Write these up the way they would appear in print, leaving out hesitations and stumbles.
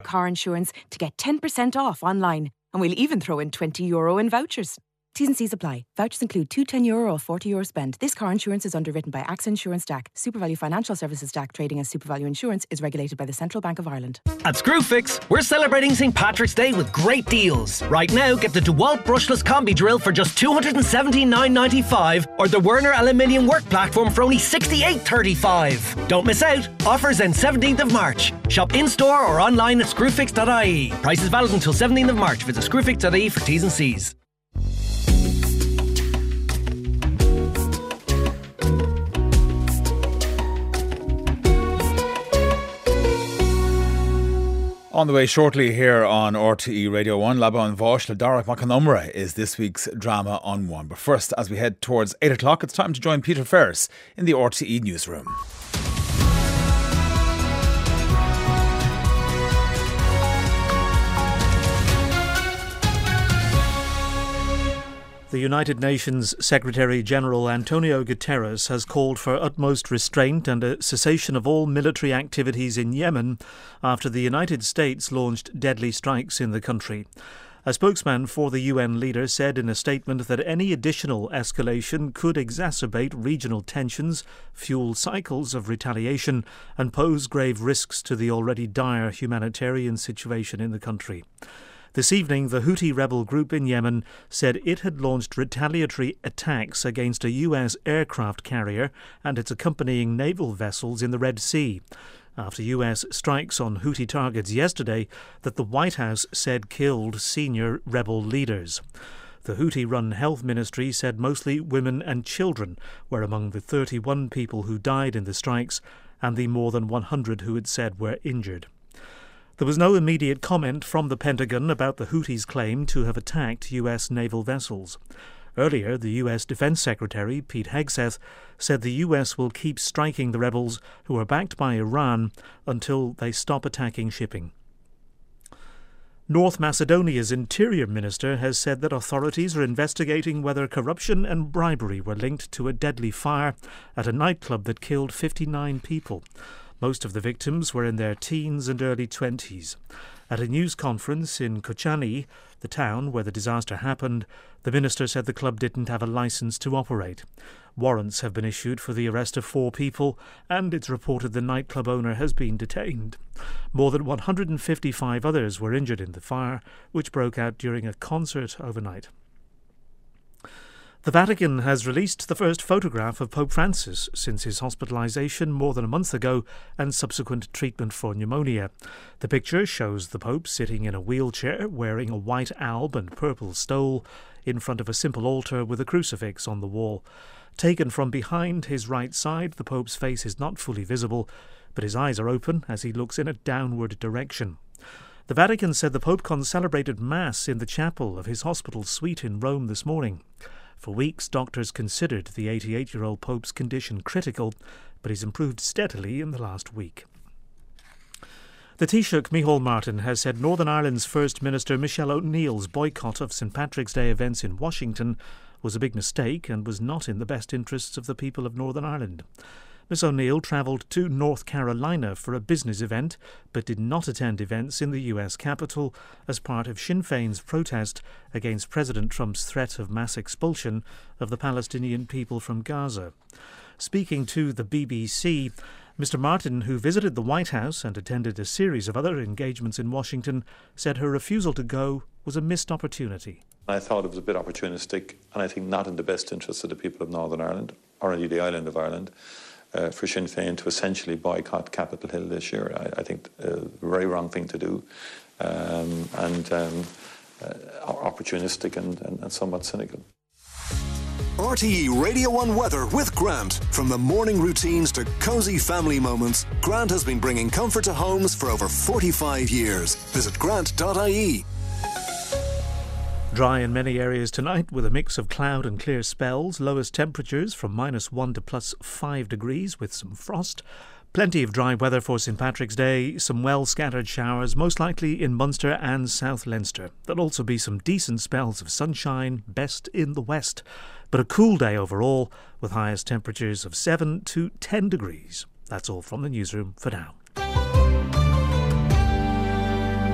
car insurance to get 10% off online. And we'll even throw in €20 in vouchers. T's and C's apply. Vouchers include two €10 or €40 spend. This car insurance is underwritten by AXA Insurance DAC. SuperValue Financial Services DAC trading as SuperValue Insurance is regulated by the Central Bank of Ireland. At Screwfix, we're celebrating St. Patrick's Day with great deals. Right now, get the DeWalt brushless combi drill for just $279.95 or the Werner aluminium work platform for only $68.35. Don't miss out. Offers end 17th of March. Shop in-store or online at screwfix.ie. Prices valid until 17th of March. Visit screwfix.ie for T's and C's. On the way shortly here on RTE Radio 1, Laban Vosh, Ladara Macanumra is this week's drama on 1. But first, as we head towards 8 o'clock, it's time to join Peter Ferris in the RTE newsroom. The United Nations Secretary-General Antonio Guterres has called for utmost restraint and a cessation of all military activities in Yemen after the United States launched deadly strikes in the country. A spokesman for the UN leader said in a statement that any additional escalation could exacerbate regional tensions, fuel cycles of retaliation and pose grave risks to the already dire humanitarian situation in the country. This evening, the Houthi rebel group in Yemen said it had launched retaliatory attacks against a US aircraft carrier and its accompanying naval vessels in the Red Sea, after US strikes on Houthi targets yesterday that the White House said killed senior rebel leaders. The Houthi-run health ministry said mostly women and children were among the 31 people who died in the strikes and the more than 100 who it said were injured. There was no immediate comment from the Pentagon about the Houthis' claim to have attacked US naval vessels. Earlier, the US Defense Secretary, Pete Hegseth, said the US will keep striking the rebels who are backed by Iran until they stop attacking shipping. North Macedonia's Interior Minister has said that authorities are investigating whether corruption and bribery were linked to a deadly fire at a nightclub that killed 59 people. Most of the victims were in their teens and early 20s. At a news conference in Kochani, the town where the disaster happened, the minister said the club didn't have a licence to operate. Warrants have been issued for the arrest of 4 people, and it's reported the nightclub owner has been detained. More than 155 others were injured in the fire, which broke out during a concert overnight. The Vatican has released the first photograph of Pope Francis since his hospitalisation more than a month ago and subsequent treatment for pneumonia. The picture shows the Pope sitting in a wheelchair wearing a white alb and purple stole in front of a simple altar with a crucifix on the wall. Taken from behind his right side, the Pope's face is not fully visible, but his eyes are open as he looks in a downward direction. The Vatican said the Pope celebrated Mass in the chapel of his hospital suite in Rome this morning. For weeks, doctors considered the 88-year-old Pope's condition critical, but he's improved steadily in the last week. The Taoiseach Micheál Martin has said Northern Ireland's First Minister Michelle O'Neill's boycott of St Patrick's Day events in Washington was a big mistake and was not in the best interests of the people of Northern Ireland. Miss O'Neill travelled to North Carolina for a business event, but did not attend events in the US Capitol as part of Sinn Féin's protest against President Trump's threat of mass expulsion of the Palestinian people from Gaza. Speaking to the BBC, Mr Martin, who visited the White House and attended a series of other engagements in Washington, said her refusal to go was a missed opportunity. I thought it was a bit opportunistic, and I think not in the best interest of the people of Northern Ireland, or indeed the island of Ireland, for Sinn Féin to essentially boycott Capitol Hill this year. I think a very wrong thing to do, opportunistic and somewhat cynical. RTE Radio 1 weather with Grant. From the morning routines to cosy family moments, Grant has been bringing comfort to homes for over 45 years. Visit grant.ie. Dry in many areas tonight with a mix of cloud and clear spells. Lowest temperatures from -1 to +5 degrees with some frost. Plenty of dry weather for St Patrick's Day. Some well-scattered showers, most likely in Munster and South Leinster. There'll also be some decent spells of sunshine, best in the west. But a cool day overall, with highest temperatures of 7 to 10 degrees. That's all from the newsroom for now.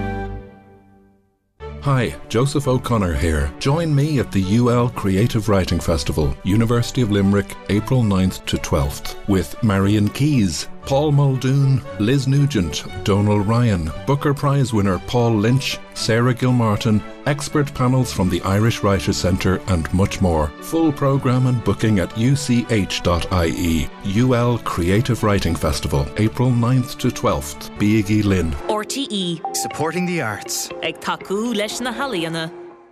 Hi, Joseph O'Connor here. Join me at the UL Creative Writing Festival, University of Limerick, April 9th to 12th, with Marion Keyes, Paul Muldoon, Liz Nugent, Donal Ryan, Booker Prize winner Paul Lynch, Sarah Gilmartin, expert panels from the Irish Writers' Centre and much more. Full programme and booking at uch.ie. UL Creative Writing Festival, April 9th to 12th, Biagi Lynn. RTE. Supporting the arts. Ag taku leis na haliana.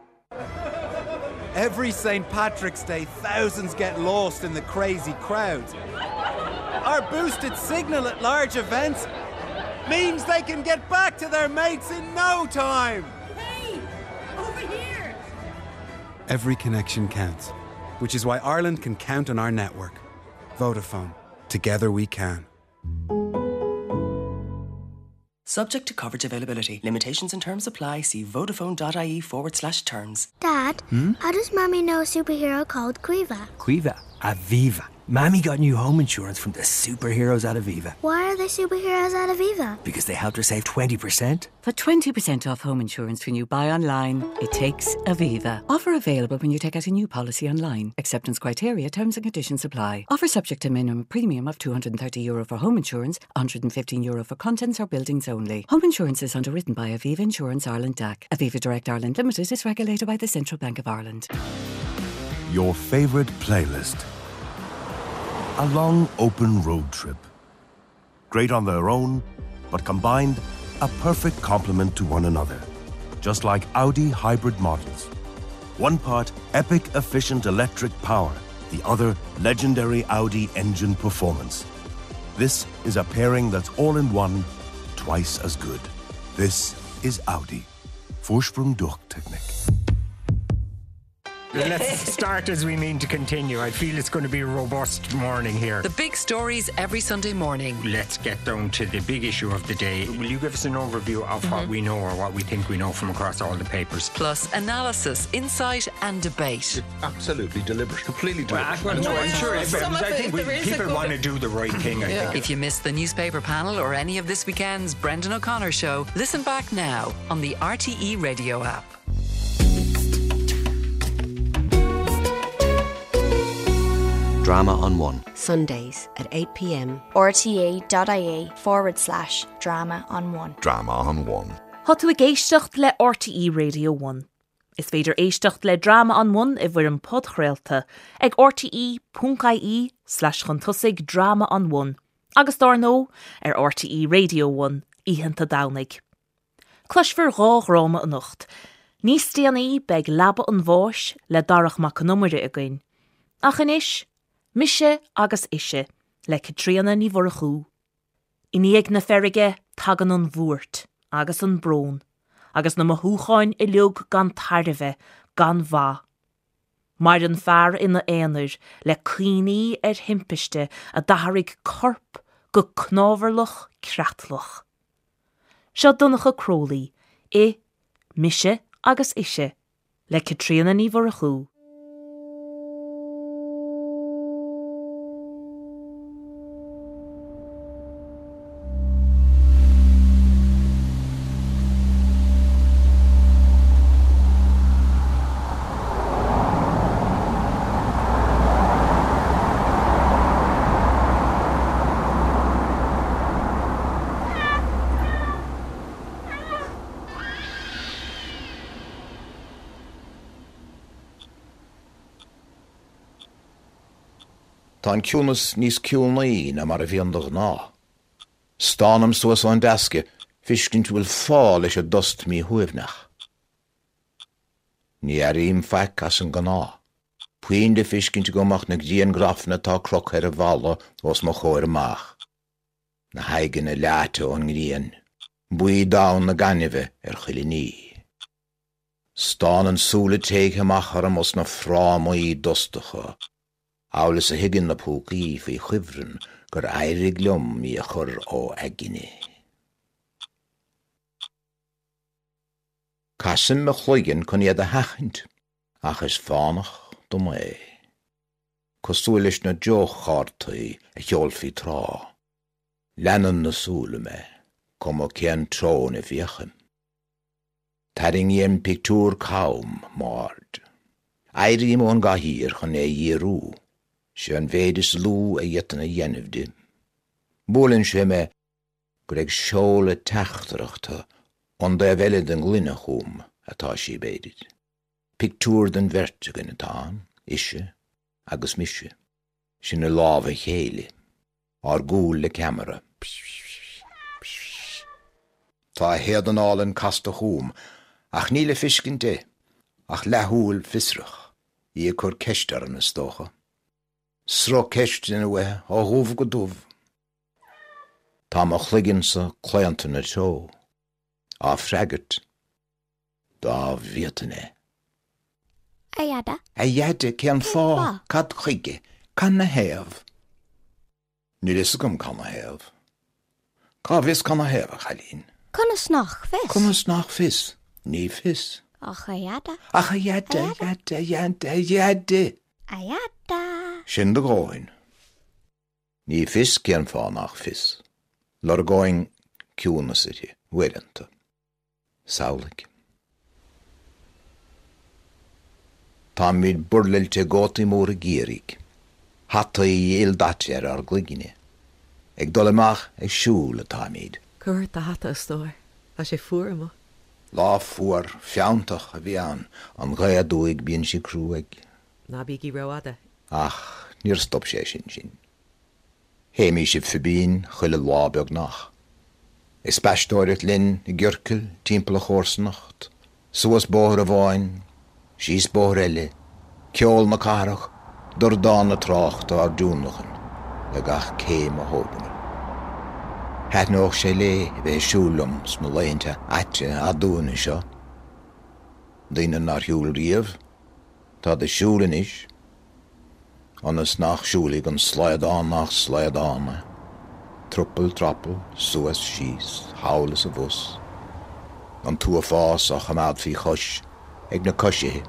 Every St. Patrick's Day, thousands get lost in the crazy crowds. Our boosted signal at large events means they can get back to their mates in no time. Hey, over here. Every connection counts, which is why Ireland can count on our network. Vodafone. Together we can. Subject to coverage availability. Limitations and terms apply. See vodafone.ie/terms. Dad, how does Mommy know a superhero called Quiva? Quiva. Aviva. Mammy got new home insurance from the superheroes at Aviva. Why are they superheroes at Aviva? Because they helped her save 20%. For 20% off home insurance when you buy online, it takes Aviva. Offer available when you take out a new policy online. Acceptance criteria, terms and conditions apply. Offer subject to minimum premium of €230 for home insurance, €115 for contents or buildings only. Home insurance is underwritten by Aviva Insurance Ireland DAC. Aviva Direct Ireland Limited is regulated by the Central Bank of Ireland. Your favourite playlist. A long, open road trip. Great on their own, but combined, a perfect complement to one another. Just like Audi hybrid models. One part epic, efficient electric power, the other legendary Audi engine performance. This is a pairing that's all in one, twice as good. This is Audi. Vorsprung durch Technik. Let's start as we mean to continue. I feel it's going to be a robust morning here. The big stories every Sunday morning. Let's get down to the big issue of the day. Will you give us an overview of what we know or what we think we know from across all the papers? Plus analysis, insight and debate. It's absolutely deliberate. Completely deliberate. I think people want to do the right thing, I think. If you missed the newspaper panel or any of this weekend's Brendan O'Connor show, listen back now on the RTE radio app. Drama on One. Sundays at 8 p.m. rte.ie/drama on one. Drama on One. Hot ag éisteacht le RTE Radio 1. Is féidir éisteacht le Drama on One I bhfuir an pod chraolta ag rte.ie/chuntusig Drama on One. Agus dar nó ar RTE Radio 1 íhananta dánig. Cluisfir rá ráma an ucht. Níos tíanaí beg labba an bháis le darach mac numere again. Ach inis, Mise agus ishe, le Catriona ní bhorachú. Iníag na ferige tagan an bhuairt, agus an brón, agus na mahúcháin I leog gan taribhe, gan bha. Mar an fear ina éanair le cuiní himpeiste a daharig corp go knáverlach creatlach. Seo dunacha Crowley, Mise agus ishe, le Catriona ní bhorachú. Tá'n ciúnas níos ciúnaí na mar a bhíon do ná. Stánam suas an dasce, fiscin tú bhfuil fá leis a dust mí huimnach. Ní arim feic as an gná. Puin de fiscin tú gomach na gdíon grafna tá croch ar a bhalla os mo chóir amach. Na haigen a leate an gdíon. Bui dawn na gannive chiliní. Stán an súla teig amach ar amos na frámaí dustacha. Álas a higgin na púcaí fí chivrin gur airig liom í a chur ó aginni. Casim me chluigin chun iad a hachint, ach is fánach do mé. Cosúilis na diochártaí a cheolfi trá. Lennon na súla me, com o cian trón I fiachim. taring yen pictúr caum mord. Airí món ga hir chun é dhéarú, sé an bhéidir lú a dhéitina dhéanamhdi. Búlann sé me gur ag seola teachtarachta an da bheile den glunne chum atá sí béidir. Pictúr den vertigan atá, isise agus mise. Sin a lábha chéile, ar gúil le camera. Tá héad an álan casta chum, ach níle fiscin de, ach lethúil fisrach, í a chur ceistar an stócha. Sro ceist in a we, á húf go dúf. Tá má chligan sa cléantan a seo, á fregat, dá vietane. Ayada. Ayada cean fá, cad chuige, can na hef. Ní is gom can na hef. Cá vis can na hef a chalín. Conas nach fis. Conas nach fis. Ní fis. Ach ayada. Ach ayada. Ayada. Sin de gáin. Ní fis cean fá nach fis. Lor gáin ciúna sití, weiranta. Sálig. Tá míid burlilte gótaí móra gérig. Hatta í ildatjar ar glugine. Ag dolamach ag siúla tá míid. Cuirt a hatta stóir, a sé fuairma. Lá fuair fiantach a bhíán an ghaadú ag bíon si crúig. Na bígi roada. Ach, níor stop sé sin. Héimi si fibín chuile lábeag nach. Is spestóirit linn i gjörkil timpel a chórsnacht. Suas bóhar a bháin, sís bóhar eile, ceol na carach, dur dána trácht ar dúnachan, le gach céim a hógan. Het nóg sé le bheith siúlum sma leinte aite a dúna seo. Dína nar hiúl riamh, tá de siúlin is, anas nach siúlig an slaidán nach slaidána. Truppel, trappel, suas sís, haulas a bus. An tú a fás a chamad fi chos, ag na cosithe.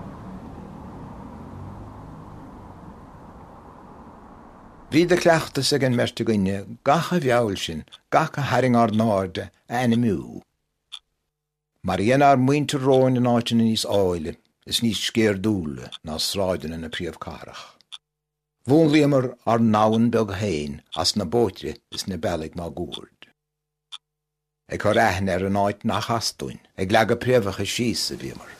Bhí de cleachtas ag an merte gunne, gach a bheall sin, gach a haring ar náde, a miú. Mar dhéana ar muinte róin an áitin níos áile, is níos scéir dúle ná sráidan in na príomh carach. Bhún líamar ar náin beg hain, as na bótre is na belag má gúrd. Ag chu réithne ar an áit nach asúin, ag lega príomhacha síos a bhíamar.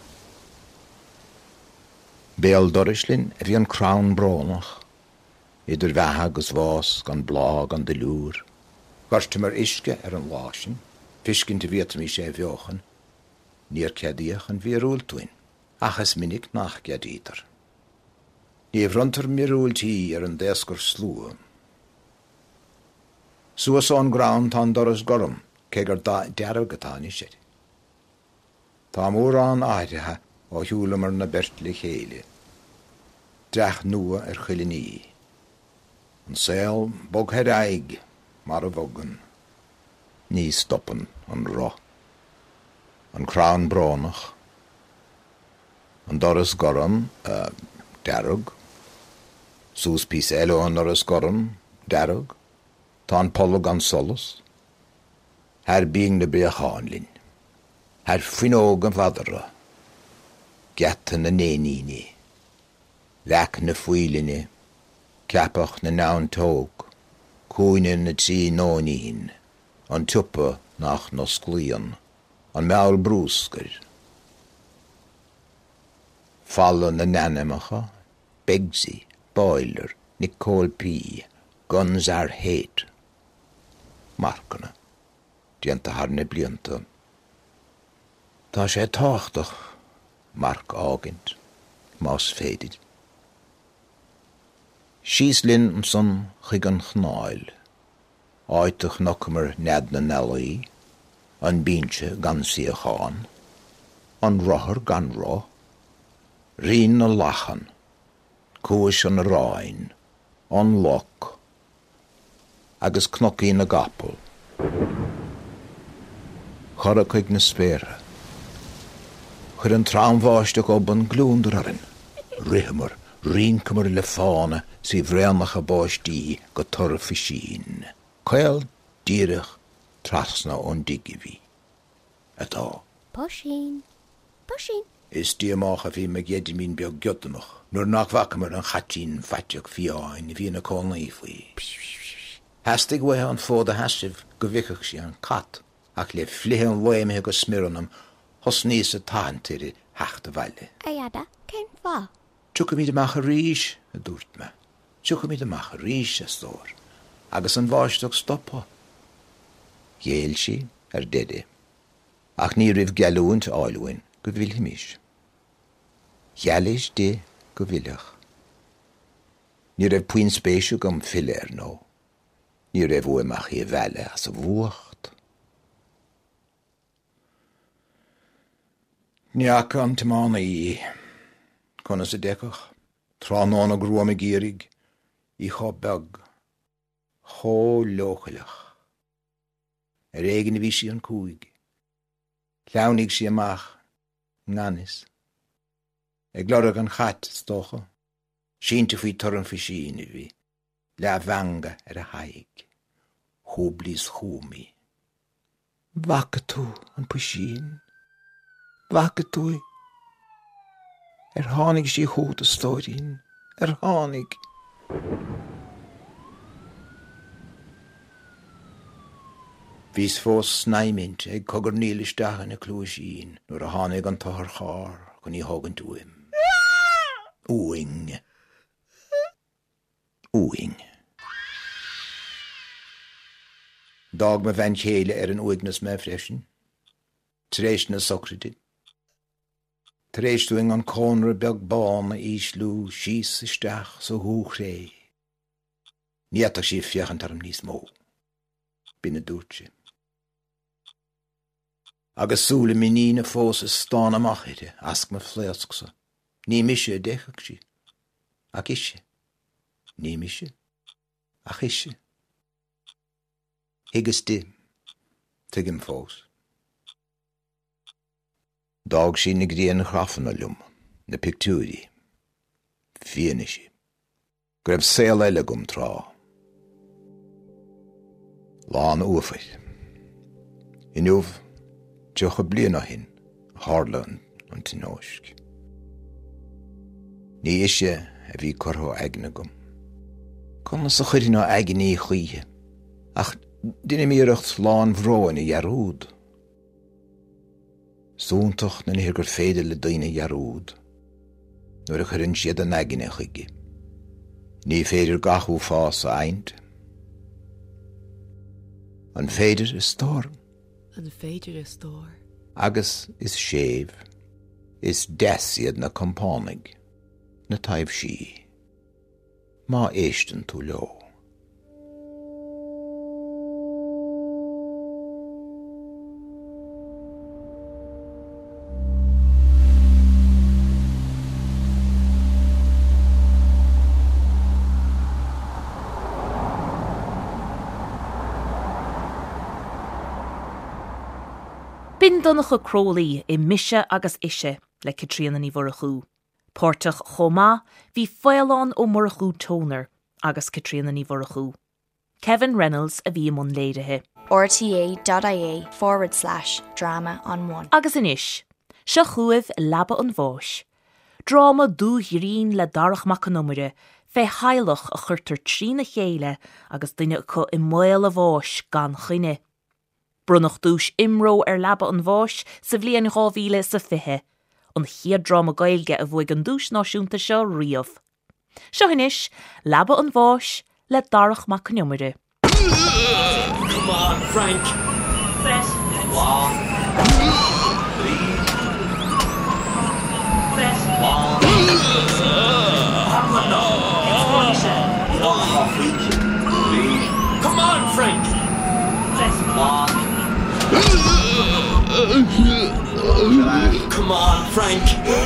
Béal dorislinn a bhí an crán brónach, idir bheithe agus bhás gan blá gan de lúr. Garstimar isce ar an lásin, fiscin te bhítam í sé bheochan, níor cedíach an bhíarúltúin, achas minic nach cedítar. Ní bhrontar mirúltí ar an desgur slúa. Suas an grán tá doras gorum, kegur dearab gatáni sé. Tá mór an áirithe ó hiúlamar na bertli chéile. Drach nua ar chuiliní. An saol bog her aig mar a bhogan. Ní stoppen an rá. An crán brónach. An doras gorum darug. Sús pís eile an doras gorum darug. Tá an polug an solas. Her bíng na beachanlin. Her finóg an fadra. Gatan na néníni. Lec na fuiline. Capach na naun tóg. Cúine na tí nónín. An tuppa nach nos glíon. An meall brúscar. Falla na nanamacha. Begsy, Boiler, Nicole P. Guns are hate. Markana. Dianta harne blianta. Tá sé táchtach, mark ágint, más féidid. Sís linn son chuig an chnáil, áitach nocmar ned na nelaí, an bíntse gan siachán, an rothar gan rá, rín na lachan, cúis an ráin, an loch, agus cnocí na gapel. Chora chuig na spéire. Chur an trámháisteach ob an glúndararin. Rihmar, ríncamar le fána sí bhréannach a báistí go torfa sín. Cail díirech trasna ón digihí. Atá. Pushing. Is die amach a bhí me géidir mín beag giotamach. Nuair nach bhacamar an chatín faiteach fiáin, bhí na cónaí faoi. Hastig bhaith an fód a hasibh go bhicach sí an cat, ach le flithe an bhaimhe go smiranam, hos níos a táintíri hecht a bhaile. Ayada, cén fá? Tucha míad amach a ríis a dúirt me. Tucha míad amach a ríis a stór, agus an bháisteach stoppa. Ghéil sí deide, ach ní rih gealúint áilúin go bhfuil mis. Ghealis de go bhilach. Ní rah puin spéisiú gom filéir nó. Ní rah bhuaimach í bheile as a bhuacht. Níach an timána í, conas a decach, tránán a grúam a gírig, í chá beg, chó lóchalach. Régan a bhí sí an cúig. Leannig sí amach, nganis. Glorach an chat stocha. Sínta faoi toran fa sín a bhí. Le bhanga ar a haig. Húblís chúmi. Vaca tú an puisín. Vaca tú. Tháinig sí hút a stóirín. Tháinig. Vís fós snaimint ag cogur nílisteach na clúisín nuair a tháinig an táthar chár go ní hágan dúim. Úing. Dag me bhain chéile ar an uignas me freisin. Tréis na socridi. Tréis dúing an cónra beag bán a íslú síos isteach sa húch ré. Níatach sí fiachan tarm níos mó. Bína dúirte. Agus súla mi nína fós is stán amachide, asc me fléascsa. Ní mise a dechach sí. Ach isise. Ní mise. Ach isise. Higus di. Tuigim fós. Dag sí na grían chrafan a lum, na pictúri. Fianna sí. Gref saol eile gom trá. Lán uafaid. Inúf, tucha bliana hin, Harlan an tinóisc. Ní isise a bhí cortha agna gom. Conna sa chuirí ná agnaí chuíthe, ach duine míreacht lán bhróin i jarúd. Súntach na níor gur féidir le daoine jarúd, nuair a chuireann siad an agna chuige. Ní féidir gachú fás a aint. An féidir is storm. Agus is sév, is desiad na compánig, na taibh sí. Má éistan tú leo. Bin donnacha crolaí I mise agus ise le Catriona ní Mhorachú. Pórtach chomá hí foileán ó Mhorachú tónar agus Catriona ní Mhorachú. Kevin Reynolds a bhí mun léirithe. rta.ia/drama on one. Agus inis, se chuamh labba an bháis. Drama dúthírín le darach mac an numere, fé hailech a churtar trína chéile agus duine acu I máil a bháis gan chuine. Brunach dúis imró labba an bháis sa bhliain 2020, an chiad drama gailge a bhuaig an dúis náisiúnta seo riamh. Seo inis, labba an bháis le darach mac an numere. Come on, Frank. Fes. Long. Fes. Long. Come on, Frank. Fes. Long. Come on, Frank.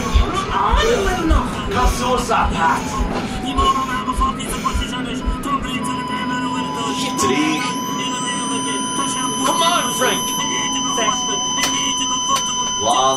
Kassosa, Pat. Three. Come on, Frank. Long.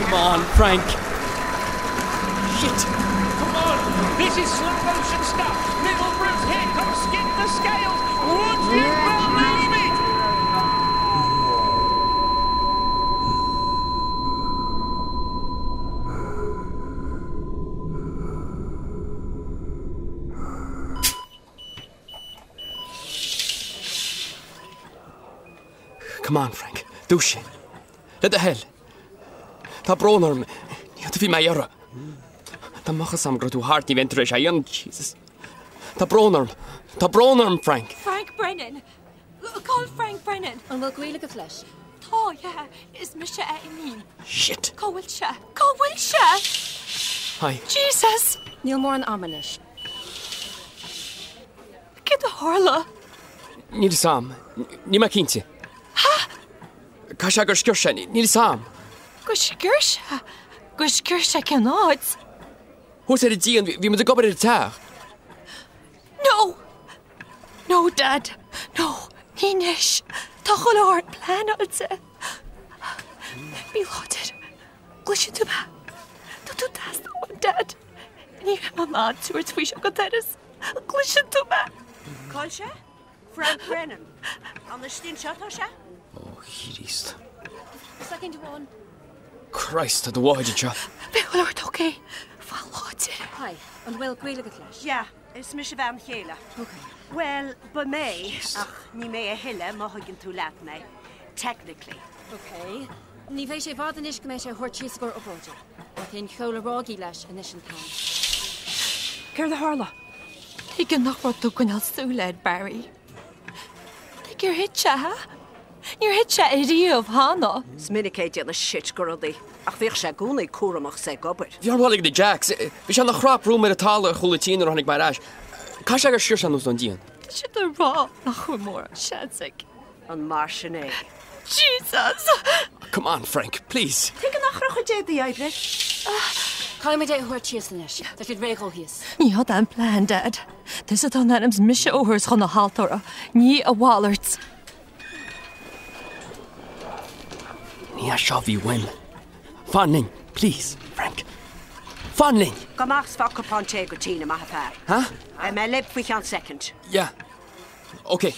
Come on, Frank. Shit. Come on. This is slow motion stuff. Little Bruce, here comes Skip the Scales. Would you believe it? Come on, Frank. Douche. Let the hell. Tá brónarm. Tá fi mai ara. Tá machas am grotú hart ní ventre sé an, Jesus. Tá brónarm, Frank. Frank Brennan. Call Frank Brennan. An bhfuil ghuaile go fleis. Tá, yeah. Is me se mean. Shit. Cóhfuil se. Hi. Jesus. Níl mór an ammanis. Get a harla. Níl sam. Ní ma cínte. Ha? Cá se gur sciorse, níl sam. Go sciorse can náid. Hwrs ar y dîn, fi mynd y gobr i'r tach. No, Dad. No, nínis. Tá chul áir plan alse. Bí láidir. Gluisin tú ba. Tá tú das na Dad. Ní ma mád túir tví se go teras. Gluisin tú ba. Call se? Frank Brennan. An the stin shot se? Oh, hírist. Second one. Christ, a dy wahed yn siop. Be hwyl o'r togi. Fal láidir. Hi, an bhfuil ghuaile go fleis. Ja, is me se bhean chéile. Okay. Well, ba mé, ach, ní mé a hiile má hagin tú leat mé. Technically. Okay. Ní bhéh sé bhd inis go mé sé thuirtíos gur opróide. Ba cén chola rágaí leis inis an tám. Cer the harla. Tí gan nach rod tú gwnal súleid, Barry. Tí gur hitse, ha? Níor hitse I riamh hána. Sminnig é déanna shit goradaí. Ach bhíoh sé gúnaí cuaramach sé gobar. Fi ar walig the Jacks. Fi sian na chrap rúm ar y tal ar chwlatín ar hannig mai ras. Cá se gur siwr sian ús don dîn? Si dy rá nach chwy mór, siadsig. An mar sinné. Jesus! Come on, Frank, please. Tí gan nach roch a déad I eibrid. Call me dé thuirtíos inis. Tá fi réghol híos. Ní had an plan, Dad. Dis it an anims mise óhurs chun na haltóra. Ní a Wallards. Ní a seo bhí win. Fanning, please, Frank. Fanning! Gamachs fa capante go tína ma ha. Huh? I'm a lip for one second. Yeah. Okay.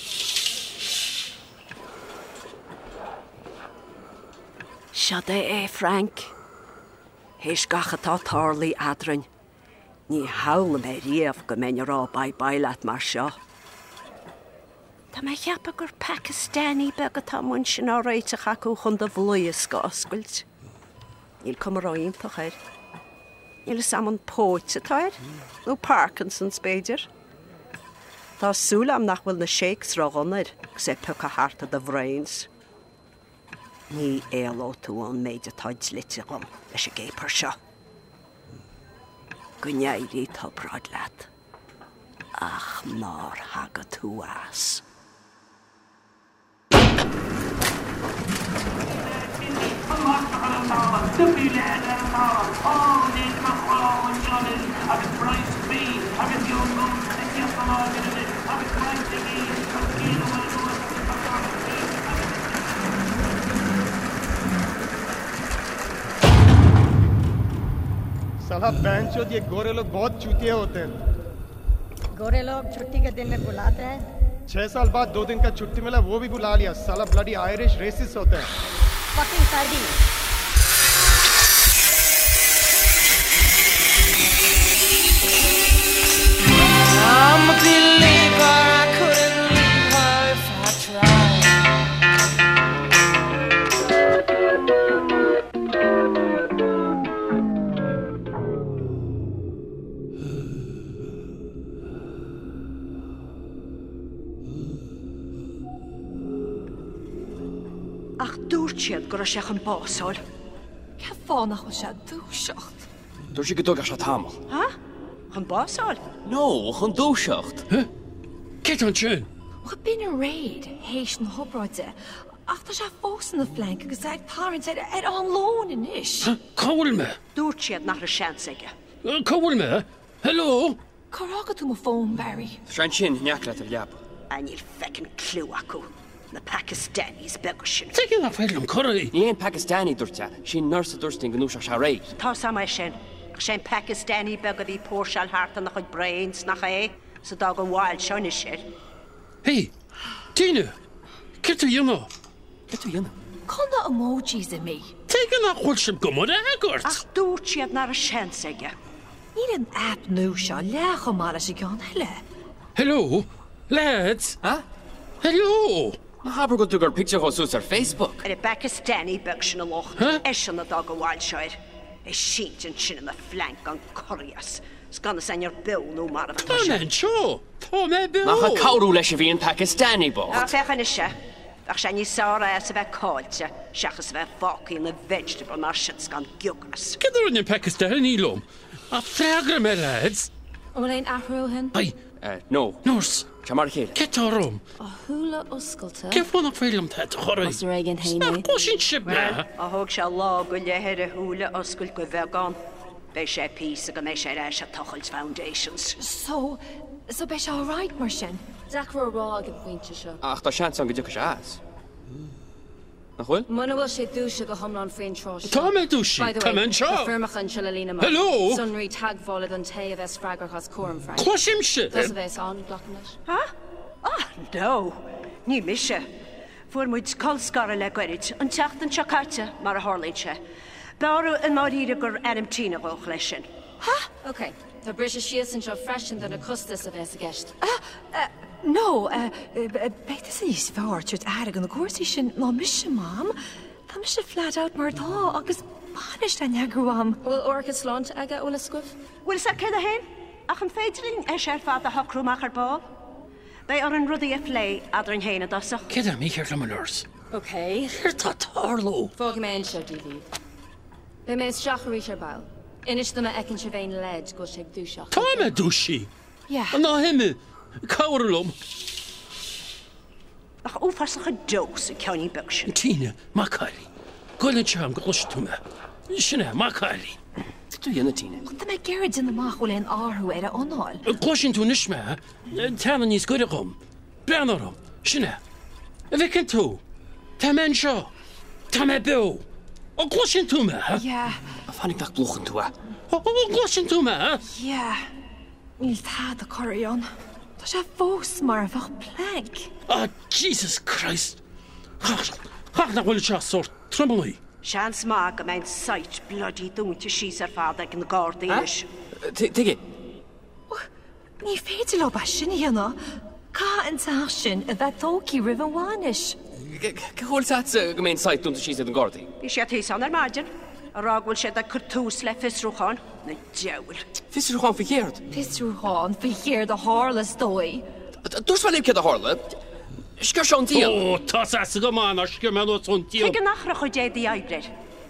Shut Frank. Heis gachatá tarlaí adran. Ní haula mé riamh go mé rá bailat mar seo. Tá mé cheappa gur Pakistani begatá muin sin á réiteach acu chun do bhluas go oscailt. Níl cum ráíontach ir. Níl is am an póit atáir, nó Parkinson's beidir. Tá súla am nach bhfuil na shakes ráganir, sé puca harta de bhrains. Ní éaló tú an méid atáid lite gom leis a gépar seo. Gwneirí tá brad leat. Ach mar haga tú as. साला बैंचोद ये गोरे लोग बहुत चूतिए होते हैं। गोरे लोग छुट्टी के दिन में बुलाते हैं। 6 साल बाद 2 दिन का छुट्टी मिला वो भी बुला लिया। साला ब्लडी आयरिश रेसिस्ट होते हैं। Fucking sardine. I'm a believer, I couldn't leave her if I tried. Ach dúirtíad gur a seach an básáil. Ce fánach se dúiseacht. Dúir si go dog a se tamil. Ha? Chun básáil? No, chun dúiseacht. Get an tún. Cha bin a raid hééis an hobráide. Ach tá se fós na flank agus ag parent an lón in isis. Cáil me? Dúirtíad nach a seans aige. Cáil me? Hello? Carrágad tú má fón, Barry. Srein sin neacla a leap. A níl fecin clú acu. Na Pakistanis begashin. Take it off Edlum Curry. Ní ein Pakistani dúirte, sin nurse dúirting gnús a réid. Tá sama sin. Sin Pakistani bega bhí pórsal harta nach chuid brains nach é, sa dag an wild sean is sin. Hey, Tina, get to you know. Get to you know. Conna emojis in me. Take it off Wilsham Gummer Agort. Ach dúirt siad nar a seans aige. Ní an app nú seo lecha mar as i gan heile. Hello, lads. Huh? Hello. Na haber go tugur picture ho sus ar Facebook. Er Pakistani begashin a loch. Eshan na dag an wild shire. Is sheet and chin in the flank on Corias. It's gonna send your bill no matter. Come on, sure. Come on, bill. Nach a cowru leis a Pakistani bot. Fechan is she. Ach shan you saw as a called. Shachas ve fucking in the vegetable marshals gone gugras. Get there in your Pakistani lom. A fragra me lads. Well, ain't Afro hen? Aye. No. Nurse. Chamar chéile. Get our room. A hula usculta. Give one of film that horror. Mr. Reagan Haney. Snap pushing ship now. A hog shall law go leher a hula uscult go vegan. Be she piece of me she a Tuchel's foundations. So be she all right, Martian? Dacra rog a pointe seo. Ach, tá sean an go dúcha as. Nach hfuil? Muna bhfuil sé dúise go thomlan faoin trás. Tá mé dúisi. Tá mé seo. Firmachan se le lína. Hello. Sunrí taghála an taobh es fragar has cuam Frank. Cloisim se. Does a bheits an glachan leis? Huh? Ah, no. Ní mise. Fuair muid colscara le gwerid, an teacht an chacarte mar a horlain se. Báru an máíre gur NMT na bhch leis sin. Ha? Okay. The British shears and freshen than a custis of as a guest. No, beter sy is fawr tjut aardig an corsi sin ma misje mam. Ta misje flat out mar tá agus banish an jaguam. Well orcas launch aga ola squiff? Will sa keda hen? Ach an feidrin e sherfa the hokrumachar ball. Bei ar an ruddy flay adrin hen a dosa. Keda me here from nurse. Okay. Here ta tarlo. Fog men show DV. Be men shachari sherbal. Inish them a ekin shevain led go shake dushach. Tama dushi. Yeah. No him. Kaurlum. Ach ófarsach a dós a ceanní beag. Tina, Macaulay. Golan cham glustuma. Sinna Macaulay. Tu dhéanana Tina. Tá mé gerid in amach bhfuil an áthú ar a onáil. Glosin tú nisme. Tána níos goide gom. Breanarum. Sinna. A bhicin tú. Tá men seo. Tá mé bew. O glosin tú me. Yeah. A fannig nach blochan tú a. O glosin tú me. Yeah. Níl tá a corion. Tá sé fós mar a bfach plank. Oh, Jesus Christ. Chach na bhfuil se sort trumlaí. Seans má go mein sait bloody dúnta síos ar fád ag an gádaíis. Tige. Ní féidir le ba sin héana. Cá an tá sin a bheith tócí rih an bháis. Cehol sa go mein sait dúnta síos an gádaí. Bhí sé tí san ar maidir. A rághfuil sé a curtús le fisrúcháin na deil. Fisrúcháin fi chéard? Fisrúcháin fi chéard a hálas dói. Dús fan céad a hála? Sgur seán tíal? Ó, tá sa go mána sgur meú son tíal. Tuige nachra chu déad í aibreid.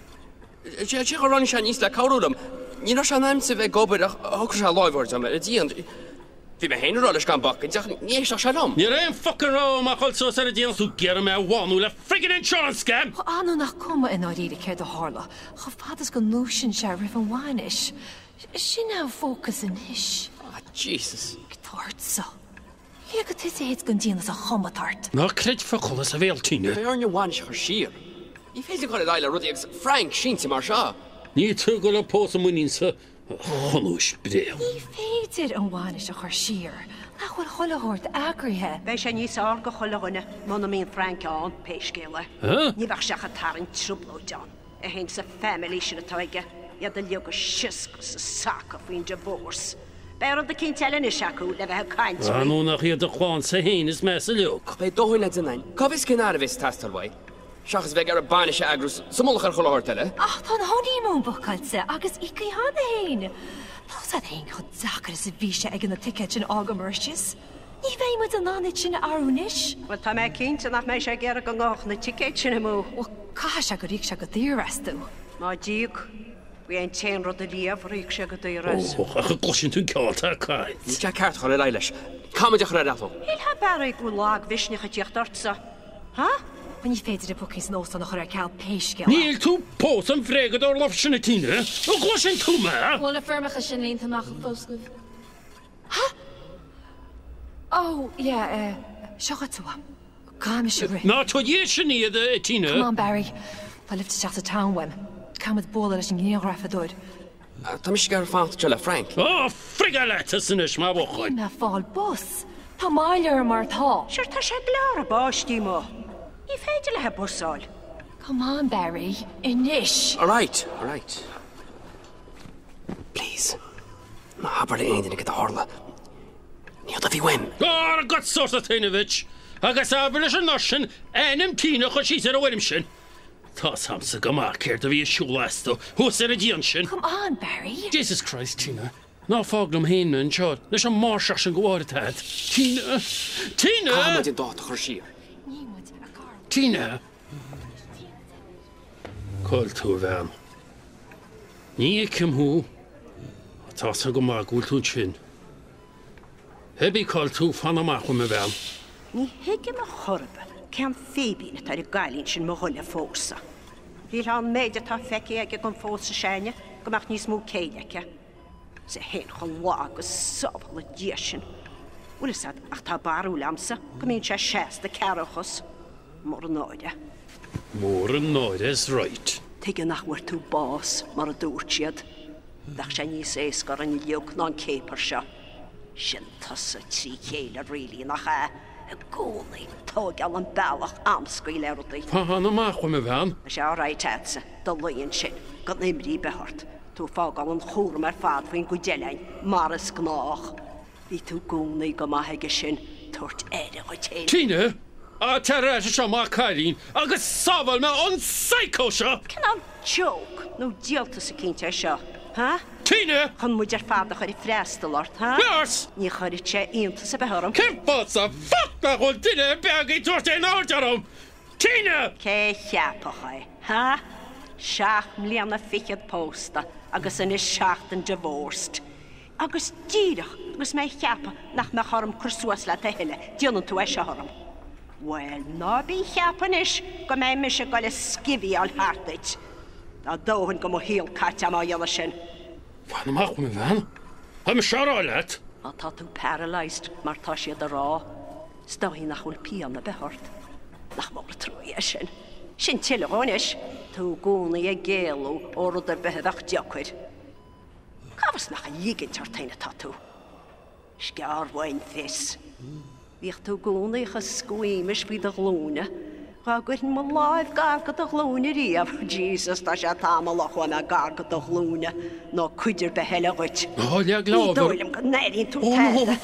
Sé go ran se níos le cabúlam. Ní se naim sa bheith gobar a thugur se láimhhairt am a díon. Bhí me héanaráil is gan bach, ní se se lom. Ní réon fucking róm a chuil so ar a díana sú gear me bháinú le friggin insurance scam. Tá anú nach cuma in áíide céir a hála. Cha fadas go nósin se rih an bháis. Sin á fócas in his. Jesus. Gtáirt sa. Hí go tuis éiad gon díana a chomatart. Ná creid focolas a bhéaltíine. Bé ar bháin se chu sir. Ní féidir go eile rudí ag Frank sínta mar seo. Ní tú go le pósa muín sa chonúis bréil. Ní féidir an bháis a chuir sir. Nach bhfuil cholathirt agrithe. Bei sé níos á go cholathaine mna míon Frankán péiscéile. Ní bhah seach a tarann trúblóideán. A hén sa family sin atáige. Iad a leog a siosco sa sac a faoin divorce. Bear an de cín telin is seaú le bheith caint. Anú nach iad a cháin sa héin is me sa leog. Bé dóhfuil le dinain. Covis cin ar a bhís testalhaid. Seachas bheith ar a banis se agrus samolach ar choláirtile. Ach, tá honí mó bocalse agus ici hana héin. Tás a héin chud zachar is a bhíse ag an na ticket sin ágamarsis. Ní bhéh mu an náid sin arúnis? Well, tá mé cínta nach mé sé ggéar go ngách na ticket sin mó. Ó cá se go ríic se go dtíirrastú. Má díoch. Bhí an téan rud a líomh ríic se go dtíras. Ó, a glosin tú ceáta caiid. Ní te ceart chuir eiles. Camideach ra rató. Hil ha barraigh go lág visneach a tíochttartsa. Ha? Ní féidir a bocís nósta nach chuir ceall péisceil. Níl tú pós an frégad or lof sinna tíine? Ó glosin tú me? Bhfuil a firmacha sin línta amach an fóscuh. Ha? Ó, yeah, seocha tú am. Come, sugar. Ná tú dhé sin iad Tina. Come on, Barry. Tá lift chat a town wem. Come with bóla leis an gníomh dúir. Tá mis gar fáilte le Frank. Friga le san is má bóchain. Na fáil bus. Tá máilear mar tá. Sure tá sé blár a báistí mo. Ní féidir le he busáil. Come on, Barry. Inish. All right. Please. Na habar le aon go hála. Níl a bhí wim. Gar got sort of Tinovich. Agus abel is an nosin enim Tina chu sí ar a bhfuim sin. Tá samsa go má céir a bhí siúlasto. Hús ar a díon sin. Come on, Barry. Jesus Christ, Tina. Ná fáglam héna an seod. Leis an máseach an gháir tad. Tina! Cáma din dáta chuir sír. Tina! Cóil tú bhean. Ní cimhú. Tá sa go má gúil tú sin. Hebí cóil tú fan amach me bhean. Ní hiige me chorba. Cean fébí na tar i gálín sin mo holle fósa. Bhíl an méide tá feici ag gon fósa séine, gomach níos mú céidecha. Sa hen chun lá agus sobal a dísin. Ulas ach tá barú lamsa, gomín sé sésta cearachos. Mór an náide. Mór an náide is right. Teige nachhar tú bás mar a dúrtiad. Dach sé níos éascar an liog ná an cépar seo. Sin tas a trí chéile rilí nach a gúnaí tógal an bailach amscail eirdaí. Páhan amach me bhean. Sé áráid étsa, do líon sin, go nimrí behart. Tú fágal an chóra mar fad faoin go deilein, maras gnách. Bhí tú gúnaí go maithaige sin, tuairt éire go téin. Tina! A terra seo má cailín, agus sábal me an psycho seo! Cyn an joke, nó díalta sa cínte seo, ha? Tina! Chun muid ar fada chuir freistalart, ha? Lars! Ní chuir sé ionta sa beharm. Cyrpod sa ffata chun Tina beag i dúirt ein áidarm! Tina! Cé cheapa chai, ha? 7 mbliana fichiad pósta, agus yn is 7 yn divorced. Agus díirech, agus mé cheapa nach me chorm cursúas le teile, díonan tú eise chorm. Wel, ná bí cheapan is, go mé mis a goile skifi al hartid. Da dóhan go mo híl caite am áiala sin. Fan amach me bhean? Ha me searáilet? A tá tú paralyzed, mar tá siad a rá. Stáhí nach chun pian na behort. Nach mór trúi sin. Sin tiileónis, tú gúna a géalú orad ar behedach diacuid. Cabhas nach a dhígin tartaine tatú. Sgearhhain fis. Bhíoh tú gúna a scuimiis bhí a glúna. Ga gwy'n mo laif gargad a glúna riaf. Jesus, ta sé támalachwan a gargad a glúna. No cuidir behele gwyt. Hália gláfar. Ní dóilem go neirín tú teile.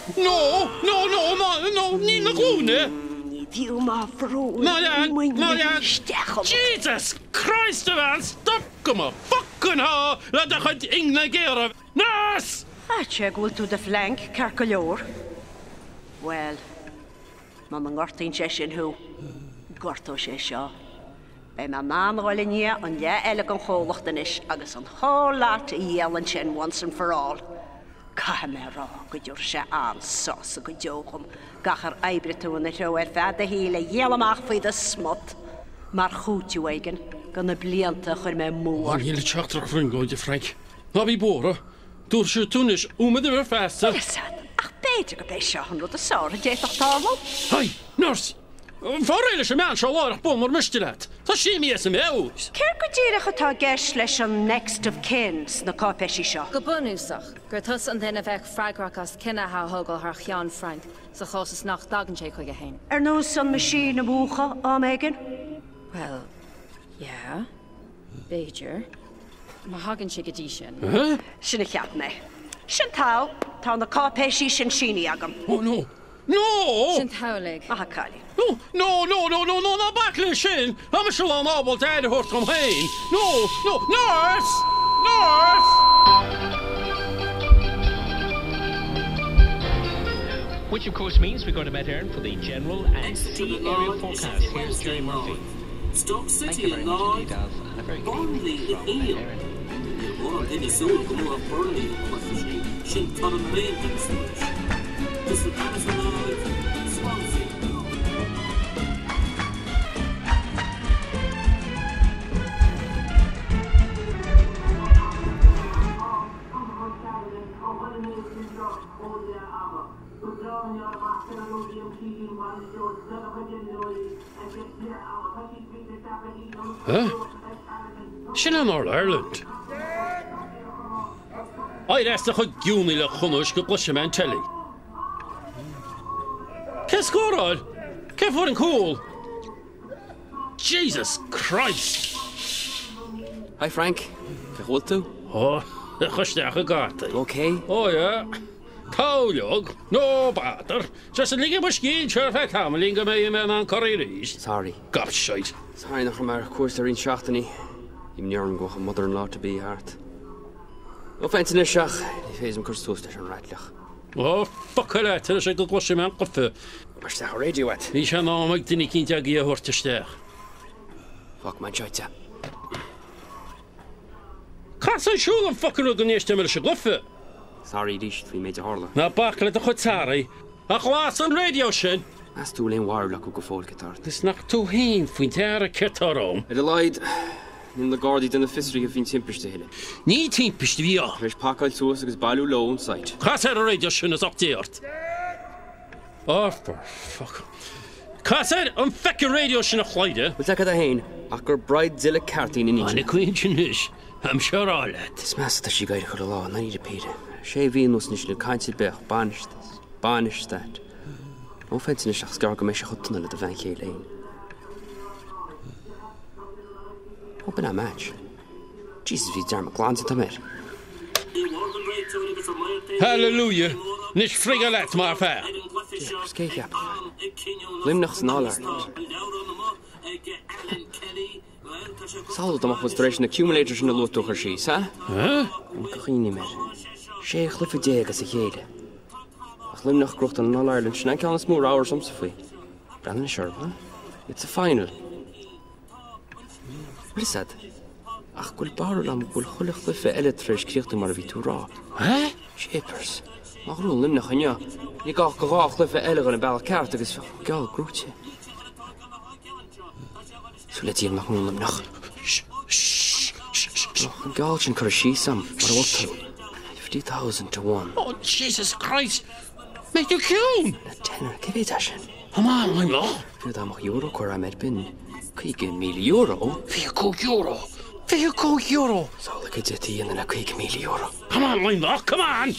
No, ní na glúna. Díl má frú. Marian, Jesus Christ of an, stop go ma fucking ha, la da chud ingna gera. Nurse! Sé gwyl tú de flank, carcolór. Wel, ma ma ngortain sé sin hw. Gorto sé seo. Bei ma mám roiile ní an le eile an chólachtain is agus an chólaat i dhéalann sin once and for all. Ca me rá go dúr sé an sós a go deocham gachar eibre tú na teo fed a híle dhéalamach faoid a smot. Mar chútú aigen gan na blianta chuir me mór. An híle teachtrach fringóide, Frank. Na bhí bóra. Dúr sé túnis úmad ar festa. Ach beidir go béis seo an rud a sáir a déach tála. Hai, nurse! Fáréile sé mean seo láirach bom mar mustileat. Tá sí mí as am eús. Ceir go díireach atá geis leis an next of kins na cápeisi seo. Go bunúsach, gur tus an duine bheith freigrachas cinna ha thugil th chean Frank sa chosas nach dagan sé chuige héin. Nús an masín na búcha á mégan? Well, yeah, Beidir. Ma hagan sé go dtí sin. Sinna cheap mé. Sin tá na cápeisi sin síní agam. Oh no! No! Sin tálig. Aha Cali. No, na backle sin. I'm sure an ábal dead hort come hain. No, nurse! Which of course means we go to Met-Erin for the general and sea area forecast. Here's Jerry Murphy. Stock City and Lord, Burnley in Ian. Or in the Zoo, who are Burnley, Shin Tottenham Maintenance. This is Amazon Swansea. Oh, Sin an Ireland. I rest a chud giúni le chunúis go bluise me an telly. Ke scóráil? Ke fór an cúl? Jesus Christ! Hi Frank, ke chul tú? Oh, chuisteach a gata. Okay. Oh yeah. Cáuleog, no bother. Just a lige mar scín seir fe tamlín go mé me an choiríis. Sorry. Gobshite. Sorry nach mar cuas ar in seachtaní. Im nearn go a mother-in-law to be hard. Offense na seach, ni fés am curs tús an reitlach. Oh, fuck it, tell us I don't wash him out of the. Mar steach a radio at. Ní se ná mag duine cinnte a gí a thuirteisteach. Fuck man joite. Cas an siúl an fucking rud an éiste me se glufe. Sorry, díist fi méid a harla. Na bach le a chud táraí. A chhlás an radio sin. As tú leon warla go fóil getart. Is nach tú hain faoin tear a cetarrám. It a leid, nin le gardaí den na fisri a fin timpiste hele. Ní timpiste bhí á. Reis pacail túas agus bailú lo on site. Cas ar a radio sin is achtíart. Oh, for fuck. Cas ar an fecin radio sin a chleide. Wil take a hain, ach gur braid zile cartín in each. Anna queen sin is. I'm sure all that. It's mass that she gaid chud a lá, na ní a píre. Sé bhíon nis le caiintil bech, banistad. Offense na seach scar go me se chutna le a bhain chéile ein. Open a match. Jesus, vi derma glans at mer. Hallelujah. Nis frigga let mar fair. Skeith ja. Limnachs in Ireland. Sal dam was dreis na accumulators in the lotocher shees, huh? Huh? Gachini mer. Sé chlyffe deag as a chéide. Ach limnach grocht an All Ireland sin can smór hours om safui. Brandon sharp, huh? It's a final. What is that? Ach gul barul am gul chulach chlyffe eletrish kriegt mar vi tú ra. Huh? Shapers. Ach ro limnach anja. Ni gach gach chlyffe elegan en bal kaart agus gal groetje. So let hier nog limnach. Nog galchen kurshi sam. What what? 50,000 to 1. Oh, Jesus Christ! Make you kill! A tenner, give it a shin. Come on, I'm not. Fydd am euro cor am erbyn. €1,000,000. €1,000,000. So look at it in a €1,000,000. Come on, I'm not. Come on!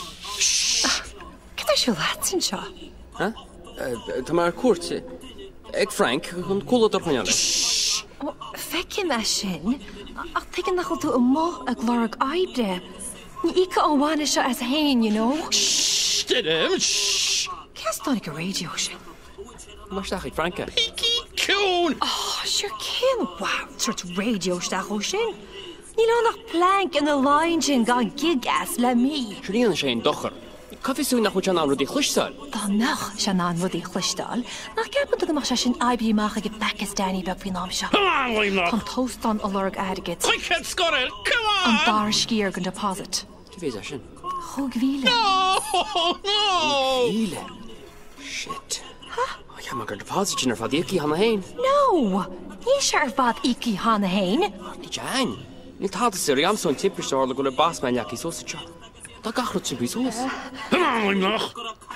Gyda siw latin sio? Huh? Tamar Courtse. Ek Frank, gaan koelen toch van Fecin a sin, ach tegin nachol tú mo a glorag aibde. Ní ica ó bhána seo as hain, you know? Shh, Stidham, shh. Cas dánig a radio sin? Mar stach ik Franka. Piki Coon! Oh, sure cin, wow, sort radio stach ó sin. Ní lá nach plank in a line sin gan gig as le mi. Srían sé an dochar. Cafi sú nach chuan an rudí chluistal. Tá nach se ná rudí chluistal, nach ceapú go mar se sin aibí mach a go becas Danny beg fi nám seo. Come on, I'm not. Tá tóstan a lorg adigit. Quick, scorrel, come on! An dar skier gan deposit. Tí a sin? Chug víle. No! Víle? Shit. I am gur deposit sin ar fad ici hanna hain. No! Ní se ar fad ici hanna hain. Ní tein. Ní tá sér am son timpirsteir le go le basman leachí sósa teo. Tá gachrut sin bhí sós. Come on, I'm not.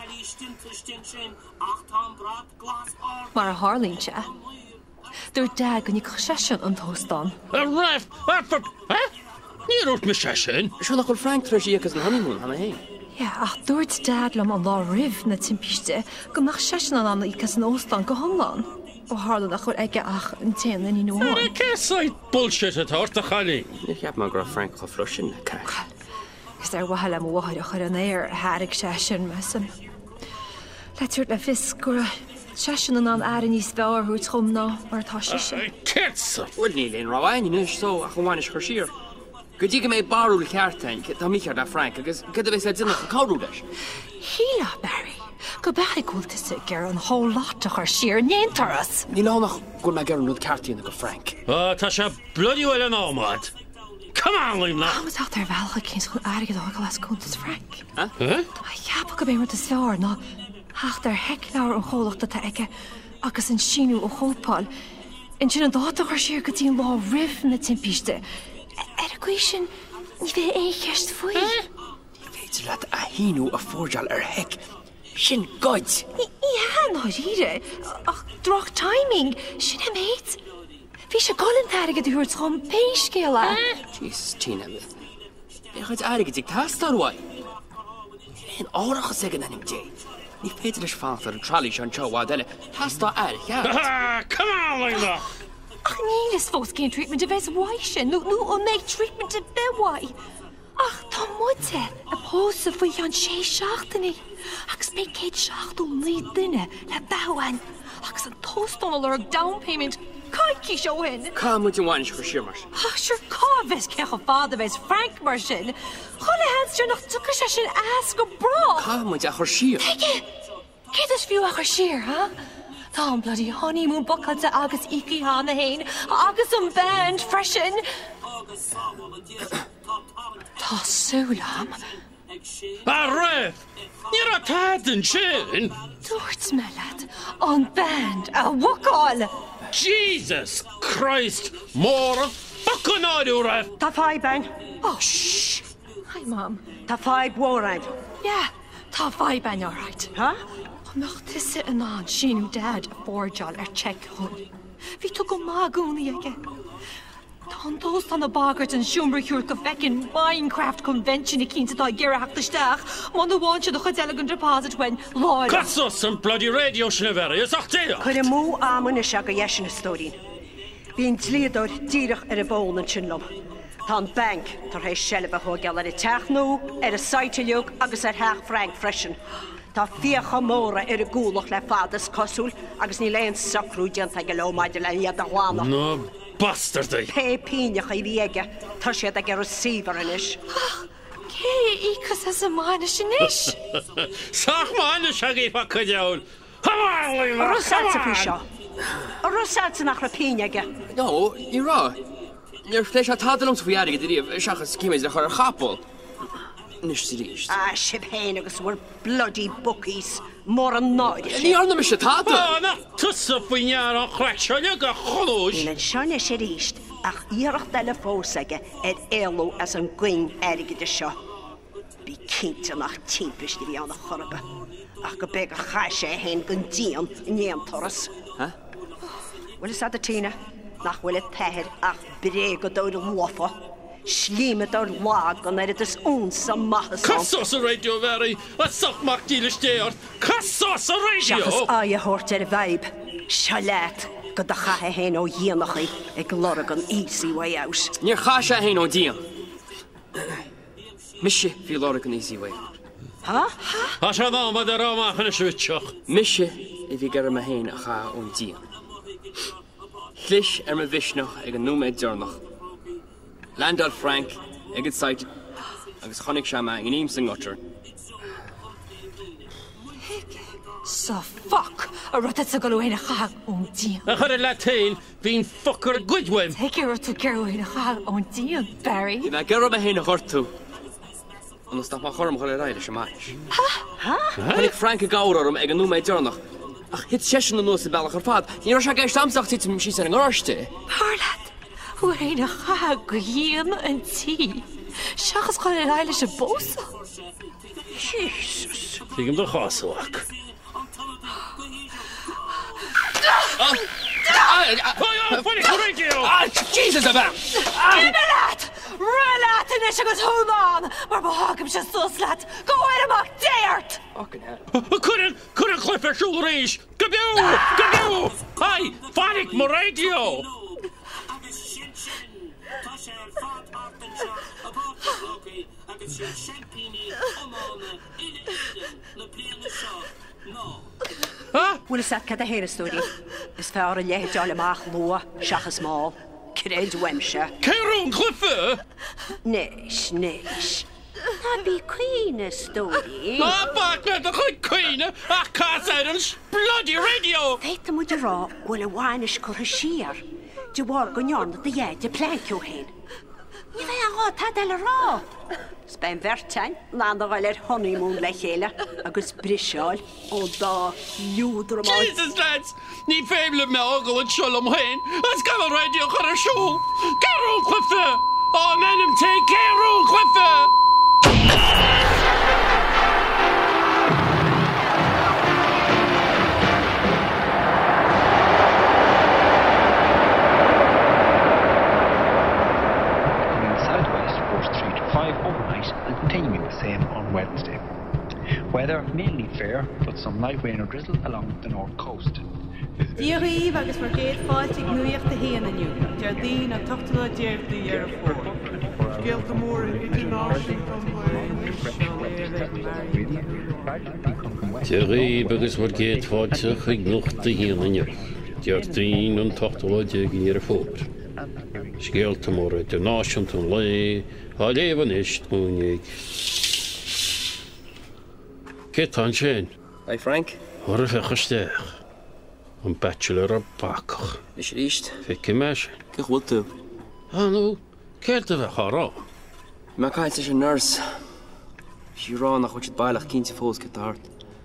Mar a Harlín se. Dúir dag gan ní sesin an tóstan. A ref, what for... Huh? Ní rút me sesin. Seo nach chul Frank treisi agus an honeymoon hanna hain. Ja, ach dúirt dad lem an lá rih na timpiste go nach sesin an anna icas an óstan go homlan. Ó Harlan nach chur aige ach an téan in nóáin. Césáid bullshit a thart a chalí. Ní cheap mar gur Frank go flusin le cair. Is ar wahal am wahaid a chur an éir hárig sesin mesan. Letúirt le fis gur sesin an airan níos bheir hút chum ná mar tá sin. Ketsa! Bhfuil ní léon ráhain is so a chuháinis chu sír. Go dtí go méid barúil ceartain tá mícheart a Frank agus go bhéh sé duna chu cáú leis. Híla, Barry. Go becha gúilta gur an hó láta chu sír néantaras. Ní lánach gur me gur an rud ceartíína go Frank. Tá se bloody well an ámad. Come on, I'm not. How was out there velga cins chun airige dá go las cúntas Frank? Huh? Tá cheappa go bé mar is fear ná hacht ar heicleir an chólachta tá aige agus an sinú ó chópáil. In sin an dáta chu sír go tíon lá rih na timpiste. Ar a sin ní bheith é cheist faoi. It's let a hinu a forjal hek. Shin gods. Ja, no ríre. Ach, droch timing. Sin mate. Bhí sé golantáige dúirt chun péiscéile. Jesus, Tina. Ik ga het aardig ik tastar wai. En orach zeggen aan hem jay. Niet Peter is vader, Charlie Sean Chow Wadelle. Tastar aardig, ja. Come on, Lena. Ach, nee, is volgens geen treatment de best waisje. Nu on make treatment de bewai. Ach, dan moet het. Een pose voor Jan Shea Schachteni. Ach, spreek Kate Schacht om niet binnen. La bouwen. Ach, zijn toast on a down payment. Kijk zo in. Ka moet je waanisch verschimmers. Ach, sure, ka ves kech vader ves Frank Martin. Golle hans je nog tukkers als je ask a bra. Ka moet je verschier. Kijk eens veel achersheer, huh? Dan bloody honeymoon buckle te agus iki hana heen. Agus een band freshen. Ta sulam. Arre! You're a tad and chin. Doort me lad. On band. A wakal. Jesus Christ! More fucking audio ref. Ta five ben. Oh, shh. Hi, Mom. Ta five warrant. Yeah, ta five ben, all right. Huh? Nog te zitten aan, Shinu dad, voorjal check hun. Wie took a magooni again? Dan toast aan de baggert en Schumberhuur in Minecraft convention ik in te gera hak de stag. Man de wantje de gezellige deposit when Lord. Kassos en bloody radio schnever, je zag het. Kunnen moe amen en shaka jeshen story. Bien tliedor dierig de boon en chinlom. Dan bank, ter hij zelf hoogel de techno, de site agus haag Frank freshen. Tá fiocha móra de gúlach le fadas cosúil agus ní leon sacrú dianta go lemáide le iad a ghána. No, bastard. Pe píneach I bhíige, tá siad ag receiver inis. Cé ícas as a mána sin ish. Sach mána seagaí fa cadeáil. Come on, Lima, Rosat sa píseo. Rosat sa nach ra píneige. No, you're right. You're flesh a tadalum to fiarig the idea of shachas skimmers the her chapel. Ah, shib hain agus were bloody bookies. More an noid. Ní arna me se tata. Oh, na tusa fwyniar o chwechsio'n go cholwys. Yn sian eisiau rist, ach iarach dal y ffosage elw as yn gwyn erig y sio. Bi cynt yn ach tîmpish di fi an y chorba. Ach go beg a chasio hen gyn dion yn iem toras. Ha? Wel is dat y tina? Nach wil het teher ach breg o dod yn wafo. Slime daar lag en het is ons een mahas. Kassos een radio very. Wat zag maakt die steert? Kassos een radio. Sjachas a je hoort vibe. Chalet. Go da ga heen o jienachie. Ik lorg een easy way out. Niet ga je heen o dien. Misje viel lorg een easy way out. Ha? Als je dan met de rama gaan switchen. Misje if je get me heen ga o dien. Klish me wish nog ik een noem nog. Landal Frank, ik het sight. Agus chonig shama in eam sing utter. So fuck. A rotet sa galwyn a chag o'n dian. A chod Latin, fi'n fucker Goodwin. Take your to galwyn a chag o'n dian, Barry. Na gero me heen a hortu. Anders dat maar gorm gole rijden shamash. Ha? En ik Frank gaurum ik een noem nog. Ach, het session de noose belger vaat. Je was ook samstag zit me misschien een orste. Harlat. Hoe een chag gien en tea. Shachas gewoon een heilige boos. Jesus. Ik hem de gaswak. Jesus about. Inderdaad! Relat en is je goed hoeman. Maar behag hem je zo slat. Go in hem acteert. Couldn't clip a shoulder race. Kaboom! Hi, Fanik my radio. Wel is dat kada hele story. Is fair en jij alle maag loa, schachs mal. Kred wemsche. Keroen cliffe? Nee. Dat be queen story. Ah, bak net de goed queen. Ach, kaas uit een bloody radio. Weet moet je ra, wel een wainisch corrigier. Je wordt gonjan dat jij de plankje heen. Je weet wat dat ra. Spijn vertijn, laat er honeymoon leggen, agus brisjal, o da juder man. Jesus lads, niet veel met ogel en shalom heen. Als kan een radio gaan show. Keroen cliffe. Oh man, take Keroen cliffe. southwest, course 3 to 5 overnight and continuing the same on Wednesday. Weather mainly fair, but some light rain or drizzle along the north coast. Díoríomh agus mar géad fáilte nuíocht a héana aniu, deardín a tuchtla déirtaí ar a fór. Scialta mór Díoríomh agus mar géad fáilte chuignucht a héana aniu, deardín an tuchtla déirtaí ar a fór. Scialta mór de náisiant an lé, a léhan ist múnig. Cétán sin? Hey Frank? Or a fechasteach. An bachelor of bacach. Is ríist? Fici meis? Cech bhfuil tú? Anú, céirta bheith chará. Má caiint is an nurse. Si rá nach chuid bailach cínte fós go tart.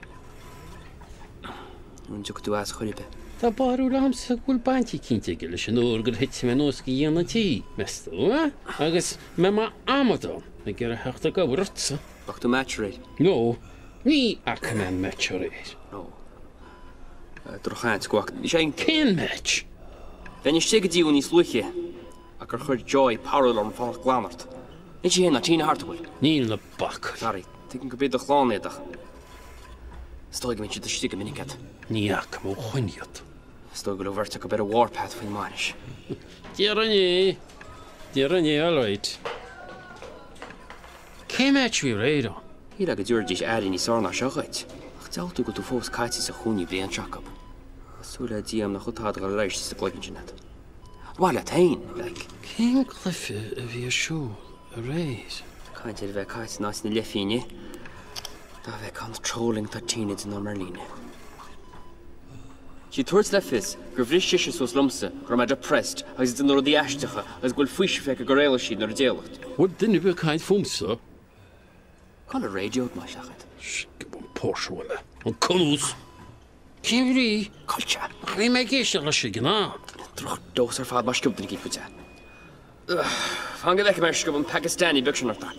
Nún tuach tú as chuiribe. Tá barú ramsa bhfuil baintí cínte go leis an úr gur hitsa me nós go dhéana tí, mestú, agus me má amadán na gur a heachta go bhrirtsa. Bach tú match-raid? No, ní ac men match-raid. No. Drocháint squach. Ní sé cén match? Bhein is sigad díú níos luiche, ac ar chuir joy parallel an fáil glanart. Ní sé héna tína hartahfuil. Níl na bach. Sorry, tín go bید a chlánéadach. Stoig mynd si dy stig a minicad. Ní ac mó chuiniad. Stoig go bhirte go bit a warpath faoin máris. Díar a ní alwaid. Cé match vi réad an? Hí a go dúir dís airí ní sarna seochaid. Ach tealtú go tú fós caiiti sa chúni blian seacab. Súla díam na chutád go leis sa glogin sinad. Bhile tain, like. Cén cliffe a bhí a siúl a réis? Caint iad bheith caiiti nás na lefíine. Da bheith controlling tá tínid na Merlíne. Si tuairt lefis, gur bhris siise sos lumsa, gur ma depressed, agus den rodí eistecha, agus gúil fuise feic a goréile siad nar déalacht. Wat dinne bheith caiint fumsa? Can a radio mai seachad. Skip an Porsche-wile. An cwnús. Cymru. Colcha. Chwi me geisio la si gna. Droch dos ar fad mar skub dyn i gyd pwta. Fan gyda cymer skub yn Pakistani bygsyn ar ta.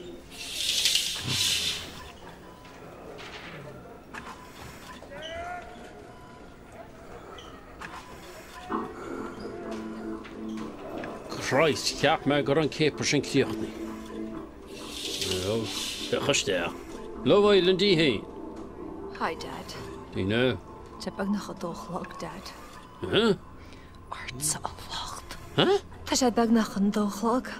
Christ, ceap me gur an cépar sin críochnaí. No, chuisteach. Love Island í hain. Hi, Dad. Dí nó. Tá bag nach a dóchlog, Dad. Huh? Artsa a bhacht. Huh? Tá sé bag nach an dóchlog.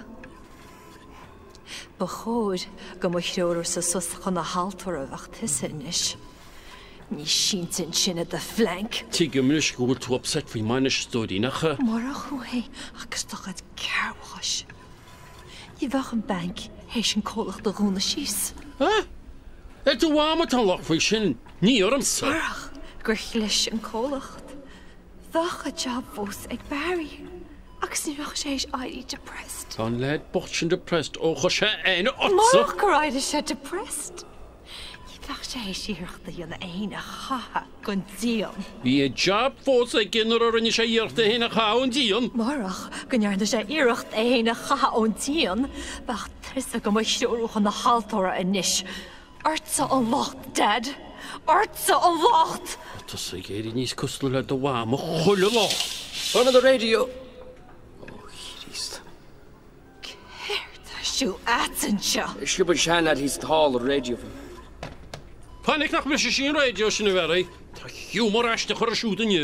Ba chóir go mo chreoir sa sus chun na haltar a bhacht hisanis. Ní sintin sinna de flank. Tí go muis go bhfuil tú upset fao meine stóí nacha. Mar a chuhé agus dochad carwash. Í bhach an bank hééis sin cólach do rúna síos. Huh? Tú bháma tá lech fao sin, ní ormsa. Marach, gur chlis an cólacht. Bhach a job fós ag Barry. Agus ní bhach sé éis depressed. Tá leid bot sin depressed ó chu sé éine otsa. Marach gur éide sé depressed. Bach sé síirchta dhéanana éine chatha gon díon. Bhí a job fós ag ginar ar aní sé dhéirta héna chaún díon. Marach, gonnearna sé iirecht éine chatha ón díon, bach trisa go mai siúrúchan na haltóra inis. Artsa an locht, Dad. Artsa an locht. Tá sa géirí níos cosla le do bháma chuile lá. Turn on the radio. Oh, híríst. Céir tá siú atsan seo. Sibud sean lad hís tall the radio. Panig nach mis sin radio sin bhera, Tá hiúmar eiste chur a siúdaine.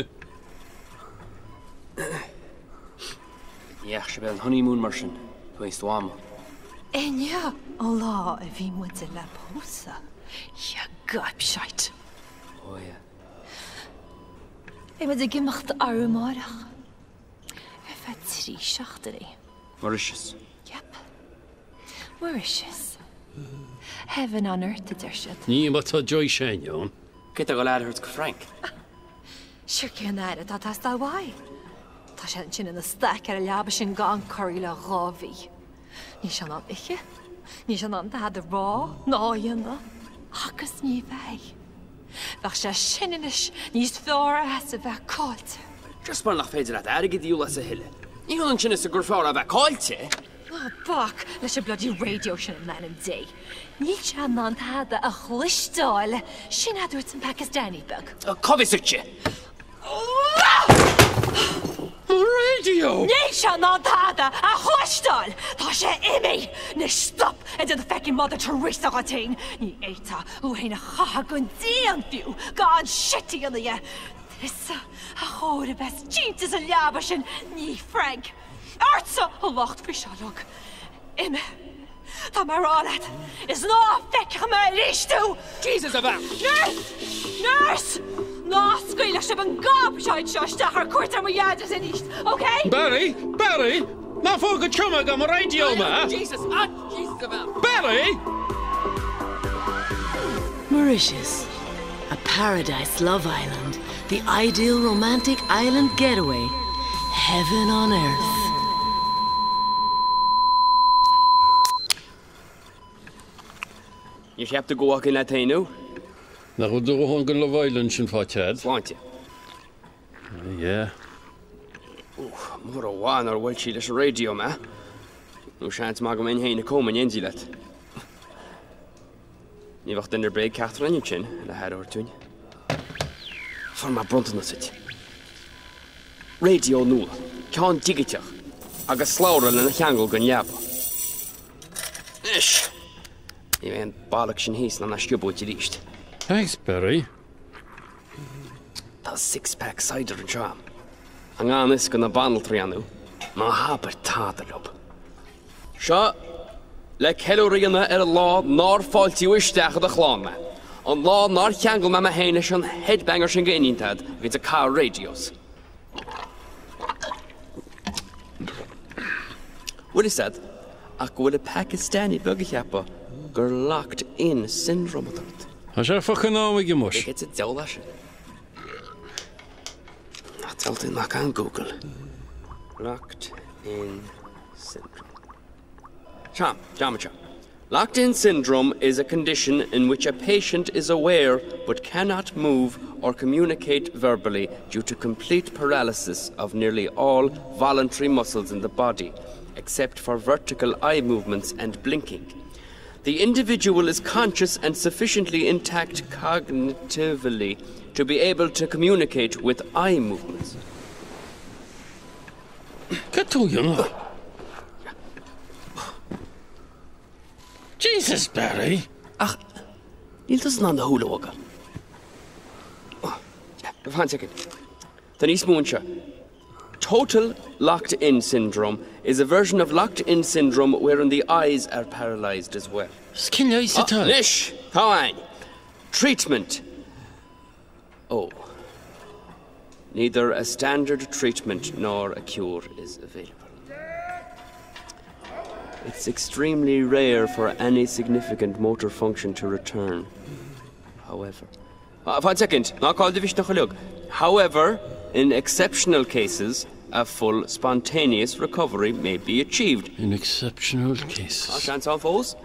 Iach se bheith an honeymoon mar sin, tuaist wama. Enya, an lá a bhí muinte le pósa. Ja, gaipseit. Oh, ja. Éime de gimacht armárach. Fe trí seachtarí. Mauritius. Yep. Mauritius. Heaven on earth idir siad. Ní ma tá joy sé Jón. Ceit a go lead hurt go Frank. Siúr cén aire tá tas dá bhaid. Tá sé sin in na staic ar a leaba sin gan choirí le rábhí. Ní se an ihe, ní se an dad a rá, náianna, agus ní bheith. Bach sé sininis níos fear a sa bheith cáilte. Just mar nach féidir at aige díúla sa hille. Ní hon sin is a gur fáir a bheith cáilte. Oh, bach, leis a bloody radio sin man an day. Ní se ná táda a chluistáil sin a dúirt an Pakistani bug. Covisúte. Radio! Ní se ná táda a chluistáil. Tá sé imi. Ní stop and the feckin' Mother Teresa gatain. Ní éta ó héna chaha gon dían fiú. God shitty on the This a chóir best Jesus a leaba sin ní Frank. Artsa a locht fi sealog. Ime. Tá mar rálet. Is ná feice me rístú. Jesus a bheith. Nurse! Ná scuile se an gab seid seoiste ar cuairtar mo iadras in íst, okay? Barry! Má fógad chuma go mar radio ma? Jesus a bheith. Barry! Mauritius, a paradise love island, the ideal romantic island getaway, heaven on earth. You have to go walk in that now. Na go do hon go Love Island sin fátead. Want you? Yeah. Mór a bháin ar bhfuil sí leis radio ma. Nú seans má go mbeidh héanana com an inzí leat. Ní bhacht in breid ceachtar aniu sin le head ortúin. Fan má brontan sit. Radio nua, ceann digiteach, agus sláire lena cheangal go neamh. Ish! Ní bhéon bailach sin híos na sciúbóid i ríist. Thanks, Barry. Tá six-pack cider an seam. An gánis go na banal trianú, má habar táda lob. Seo, le ceúíanna ar a lá nar fáiltíú isteach a chláán me. An lá nar cheangal me héine sin headbanger sin gaonítad vid a car radios. What is that? Ach go bhfuil a Pakistani bugacheappa gur locked in syndrome at it. Tá sé fachan ámhaigh i muis. It's a deol sin. Tell in mac on Google. Locked in syndrome. Cham. Locked in syndrome is a condition in which a patient is aware but cannot move or communicate verbally due to complete paralysis of nearly all voluntary muscles in the body, except for vertical eye movements and blinking. The individual is conscious and sufficiently intact cognitively to be able to communicate with eye movements. Get to you now. Jesus, Barry. Ach, níl tas ná na húla óga. One second. Denise Moonsha. Total locked-in syndrome is a version of locked-in syndrome wherein the eyes are paralyzed as well. Nish, Cowan. Treatment. Oh. Neither a standard treatment nor a cure is available. It's extremely rare for any significant motor function to return. However... 1 second. However, in exceptional cases, a full spontaneous recovery may be achieved. In exceptional cases. Chance on foes?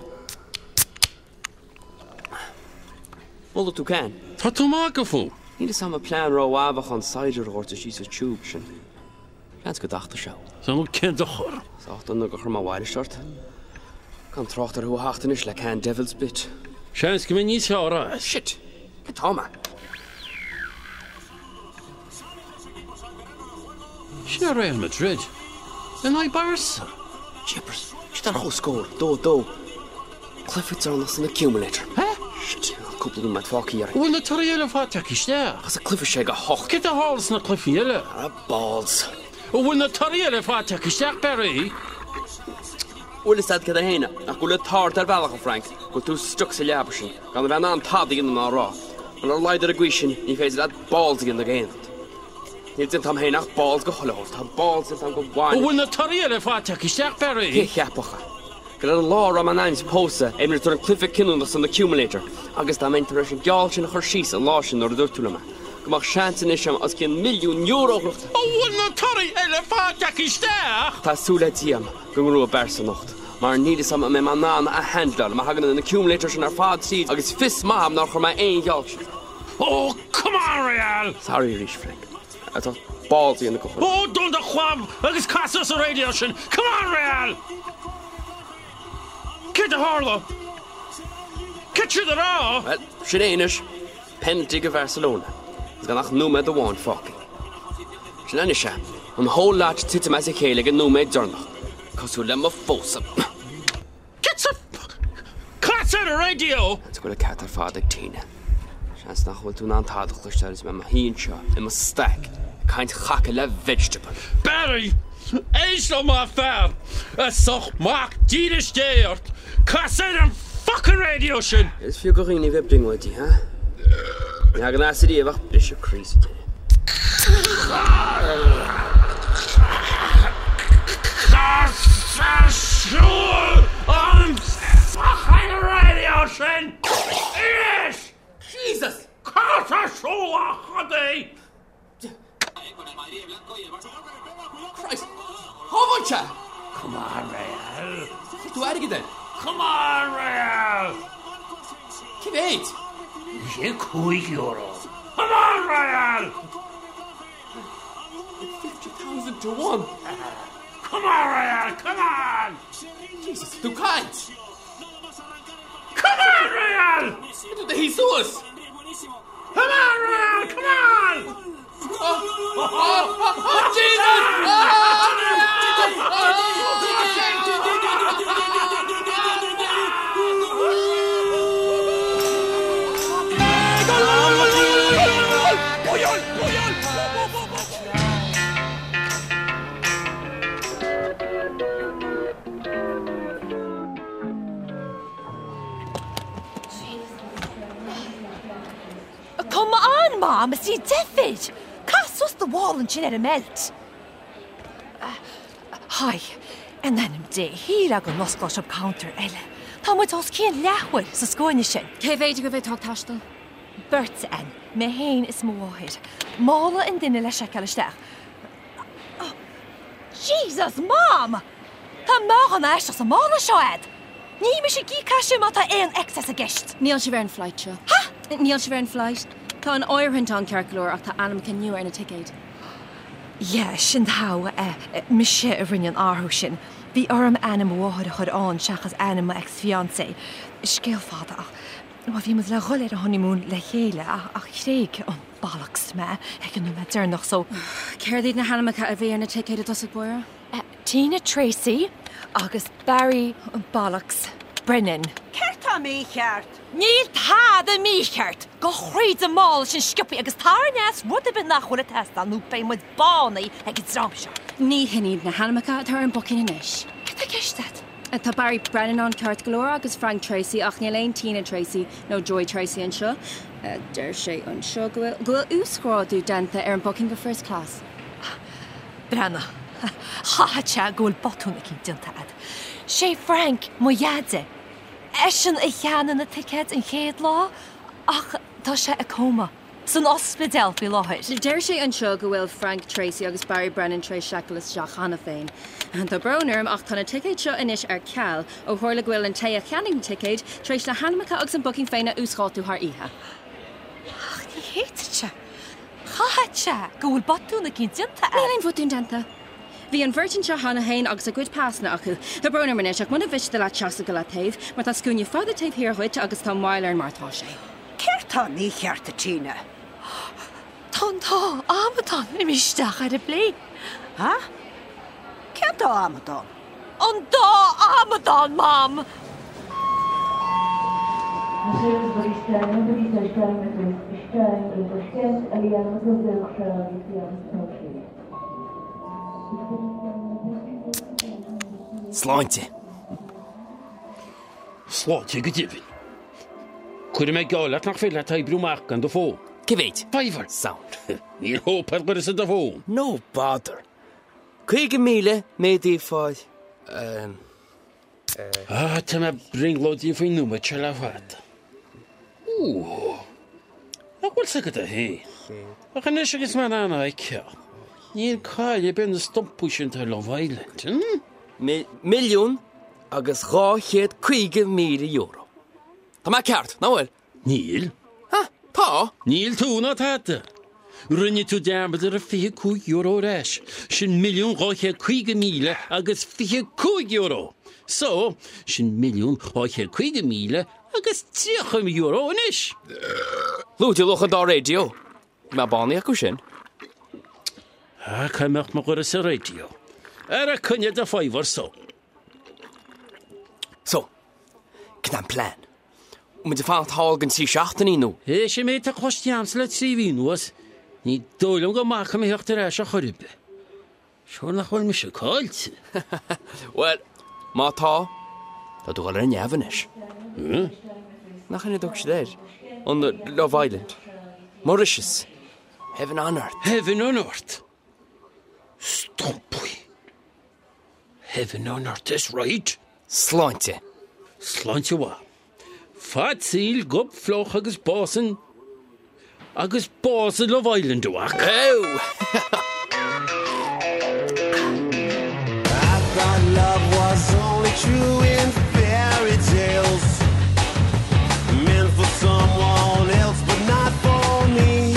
Well, tú can. Tá tú má go fú. Ní is am a plan ráhábach an cider orta sí sa tube sin. Chans go dachta seo. Sam cén do chur. Sáchtan na go chur má bhaile start. Can trochtar hu hachtanis le can devil's bit. Chans go mé níos seára. Shit. Get on, man. She's Real Madrid. And I Barca. Jeepers. She's done a whole score. Do. Clifford's on us an accumulator. Huh? Shit. A couple of them might fuck here. Well, the Torriella Fatak is there. Has a Clifford shake a hawk. Get the halls, not Cliffiella. Balls. Well, the Torriella Fatak is there, Barry. Well, is that the hena? I could let Tart at Valacha Frank. Go to stuck a labration. Gone ran on Taddy in the raw. And I lied at a guishin, he faced that balls again the game. It's in Tom Hainach balls go hollow. Tom balls in Tom go wine. When the Torriella Fatak is there, Barry. Yapacha. Get a law Romanines posa, and return Clifford Kinnunas on the accumulator. August I meant to rush a galchin Hershey's and Lawson or the Durtulama. Come on, chance in Isham as can €1,000,000. Oh, when the Torriella Fatak is there. Tassuletiam, Guru Bersanocht. Maar niet is aan mijn naam een handler, maar hagen een accumulator naar vaad ziet. Ik is vis maam nog voor mij 1 jaltje. Oh, come on, Real. Sorry, Rich Frank. Het was balls in de koffer. Oh, don't the kwam. Ik is Casas radio. Come on, Real. Cyd y Harlow? Cyd y ra? Wel, sy'n einish, pendig y Barcelona. Ys gannach númed y wan ffocin. Sy'n einish an whole lot tyd yma sy'n cael ag yn númed dyrnach. Cos yw lem o ffosam. Cyd y... Cat ar y radio? Ys gwyd y cat ar ffadig tina. Sy'n nach wyl dwi'n antadach lystar ys mewn hyn sio, yn my stag. Kaint chacke le vegetable. Barry! Eis no ma fer! Soch maak dier steert! Kasset een fucking radio shin! Is veel gorin i webding wat die, hè? Ja, gnaas die wacht, is je crazy. Kasset on fucking radio shin! Yes! Jesus! Kasset hadde! Christ! Hovacha! Come on, Real. Du erger den. Come on, Real. Kim eit? Je €2. Come on, Real. 50,000 to 1. Come on, Real. Come on. Jesus, du kait. Come on, Real. Du de Jesus. Come on, Real. Come on. Oh, Jesus! Come on, Mom, it's David. Cast us the wall and chin at a melt. Hi, and then day here I go lost gosh up counter, Ella. Tom with us keen lehwell, so scoinishin. Cefeid go bheith tastal. Bert and Mehain is Mowahed. Mala and dinner Leshakalastach. Oh, Jesus, Mom! Tá mágan eiste sa mála seoad. Ní me sé gí caiise mata éon excess a gist. Níl se bhar an flight seo. Ha? Níl se bhar an flight. Tá an oirhaint an cearcolóir ach tá anam cin nuair na ticéid. Ja, sin thá me sé a rinne an árthú sin. Bhí orm anam bháthir a chud an seachas anam ex-fiancé. Scéal fáda ach. Wa bhí mu le roiir a honeymoon le chéile ach chréig an ballachs me ag an me dúnach so. Céirdíad na hanamacha a bhí ar na ticéid a dosach buire? Tina Tracy agus Barry Bollocks Brennan. Certa mí cheart. Níl tá a mí cheart. Go chríd a máil sin sciupi agus tarnas rud a bin nachhfuil a testa nú bé mu bánaí ag drámse. Ní hinníad na hanamacha tar an bocin inis. Ceta gistad? Tá Barry Brennan an ceart golóir agus Frank Tracy ach níl éon Tina Tracy nó Joy Tracy an seo. Deir sé an seo gohfuil úscráidú denta ar an bocin go first class. Brenna. Háte ggóil botúna cin dintad. Sé Frank mo iadde. Eisian a cheanan na ticket an chéad lá, ach tá sé a cóma. San ospidal bhí láthir. Deir sé an seo go bhfuil Frank Tracy agus Barry Brennan trééis seacalas seach chana féin. An tá brnarm ach tána ticéid seo inis ar ceall ó thuirla ghfuil an taobh cheanning ticéid trééis na hanamacha agus an booking féinna úsáilú th ihe. Ach, ní héite. Cháte go bhfuil botúna cin dinta. Níl bhún denta. Bhí an virgin seo hána hain agus a good pásna acu. Tá brnar manis ach muna bhiste le teasa go le taobh, mar tá scúne fáda taobh hiarhuiid agus tá máile an martá sé. Certa ní chearta Tina. Tá Amadán i misteach ar a blé. Ha? Certa Amadán? An dá Amadán, Mam! Sláinte. Sláinte go dibhinn. Cuidir me gáileat nach féile tá brúmach gan do fó. Civéid? Fiver. Sound. Níl hópar go is a do fó. No bother. 2,000 médí fáid. Tá me bringlódí faoin núma te le fad. Bhfuil sa go a hé. Ach an is agus man anna ag ce. Níl cáile ben na stompúsin tar Love Island, Milliún agus 250,000 euro. Tá má ceart, ná bhfuil? Níl. Ha? Tá? Níl túna táta. Rinne tú dearbad ar a €25 reis. Sin €1,250,000 agus €25. So, sin milliún ó chéir 50 míle agus 3 euro inis. Lúte lucha dá radio. Má bánaí acu sin. Caimecht mo gur sa radio. A cynne da 5 or so. So, cyn plan. Mynd y ffalt halgan si 16 nw. Sé mé a chostiams le 3 nuas. Ní dólum go macha mi hecht a chorbe. Siwr nach chwyl mi se colt. Wel, má tá, da dw gael yn efanis. Nach yn edrych sydd on the Love Island. Mauritius. Heaven on Earth. Heaven on Earth. Stompwy. Heaven on Earth is right. Slainte. Slainte wa. Fat seal, gup, floch, agus bossen. Agus bossen Love Island wak. Oh! I thought love was only true in fairy tales. Meant for someone else, but not for me.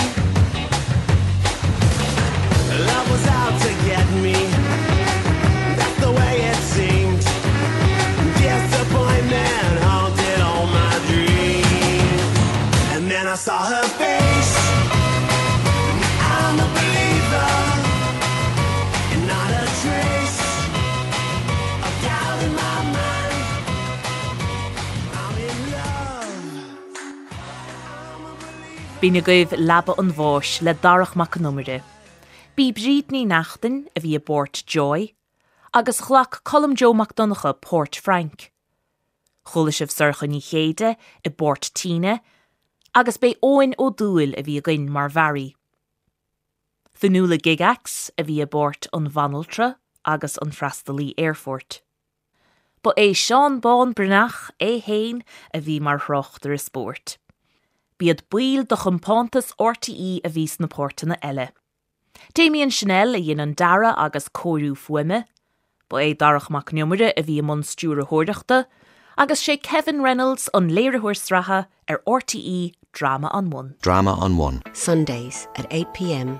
Love was out to get me. That's the way it seemed. Disappointment haunted all my dreams. And then I saw her face. I'm a believer. And not a trace of doubt in my mind. I'm in love. Bhí na goibh labba an bháis le darach mac numere. Bí bríd ní nachtain a bhí Port Joy, agus chlach Colm Joe MacDonacha Port Frank. Chula sibh surcha ní chéide I Port Tina, agus bé óin ó dúil a bhí gin mar bharrí. Thunúla gigax a bhí Port an Vanaltra agus an Frastalí Airfort. Ba é Seán Bán Brnach é héin a bhí mar throchtar a sport. Bíad buil do chumpántas RTE a bhís na pórtainna eile. Damien Chanel a dhéanaan dara agus cóirú fuime, ba é darach mac numere a bhí man stúra hóireachta, agus sé Kevin Reynolds an léiritheoir stratha RTE Drama on 1. Drama on 1. Sundays at 8 p.m.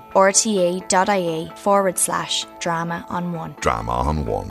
rte.ie/drama on 1. Drama on 1.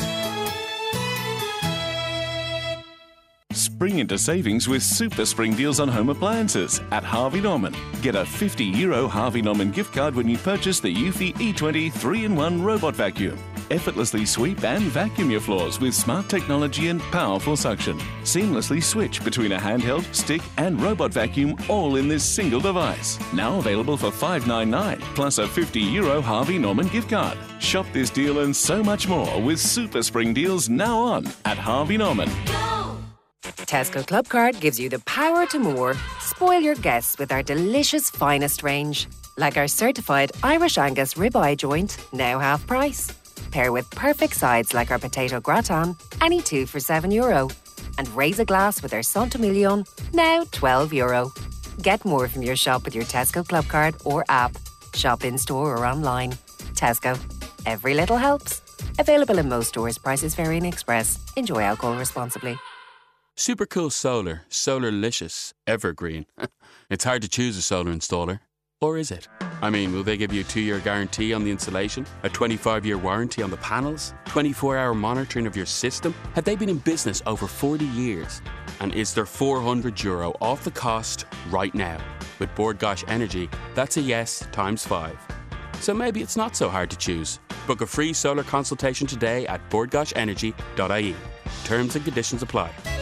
Spring into savings with super spring deals on home appliances at Harvey Norman. Get a €50 Harvey Norman gift card when you purchase the Eufy E20 3-in-1 robot vacuum. Effortlessly sweep and vacuum your floors with smart technology and powerful suction. Seamlessly switch between a handheld, stick and robot vacuum all in this single device. Now available for $5.99 plus a €50 Harvey Norman gift card. Shop this deal and so much more with super spring deals now on at Harvey Norman. Tesco Club Card gives you the power to more. Spoil your guests with our delicious finest range. Like our certified Irish Angus ribeye joint, now half price. Pair with perfect sides like our potato gratin, any 2 for €7. And raise a glass with our Saint-Emilion, now €12. Get more from your shop with your Tesco Club Card or app. Shop in-store or online. Tesco. Every little helps. Available in most stores. Prices vary in Express. Enjoy alcohol responsibly. Super cool solar, Solarlicious, evergreen. It's hard to choose a solar installer. Or is it? I mean, will they give you a 2-year guarantee on the installation? A 25-year warranty on the panels? 24-hour monitoring of your system? Have they been in business over 40 years? And is there €400 off the cost right now? With Bord Gosh Energy, that's a yes times 5. So maybe it's not so hard to choose. Book a free solar consultation today at boardgoshenergy.ie. Terms and conditions apply.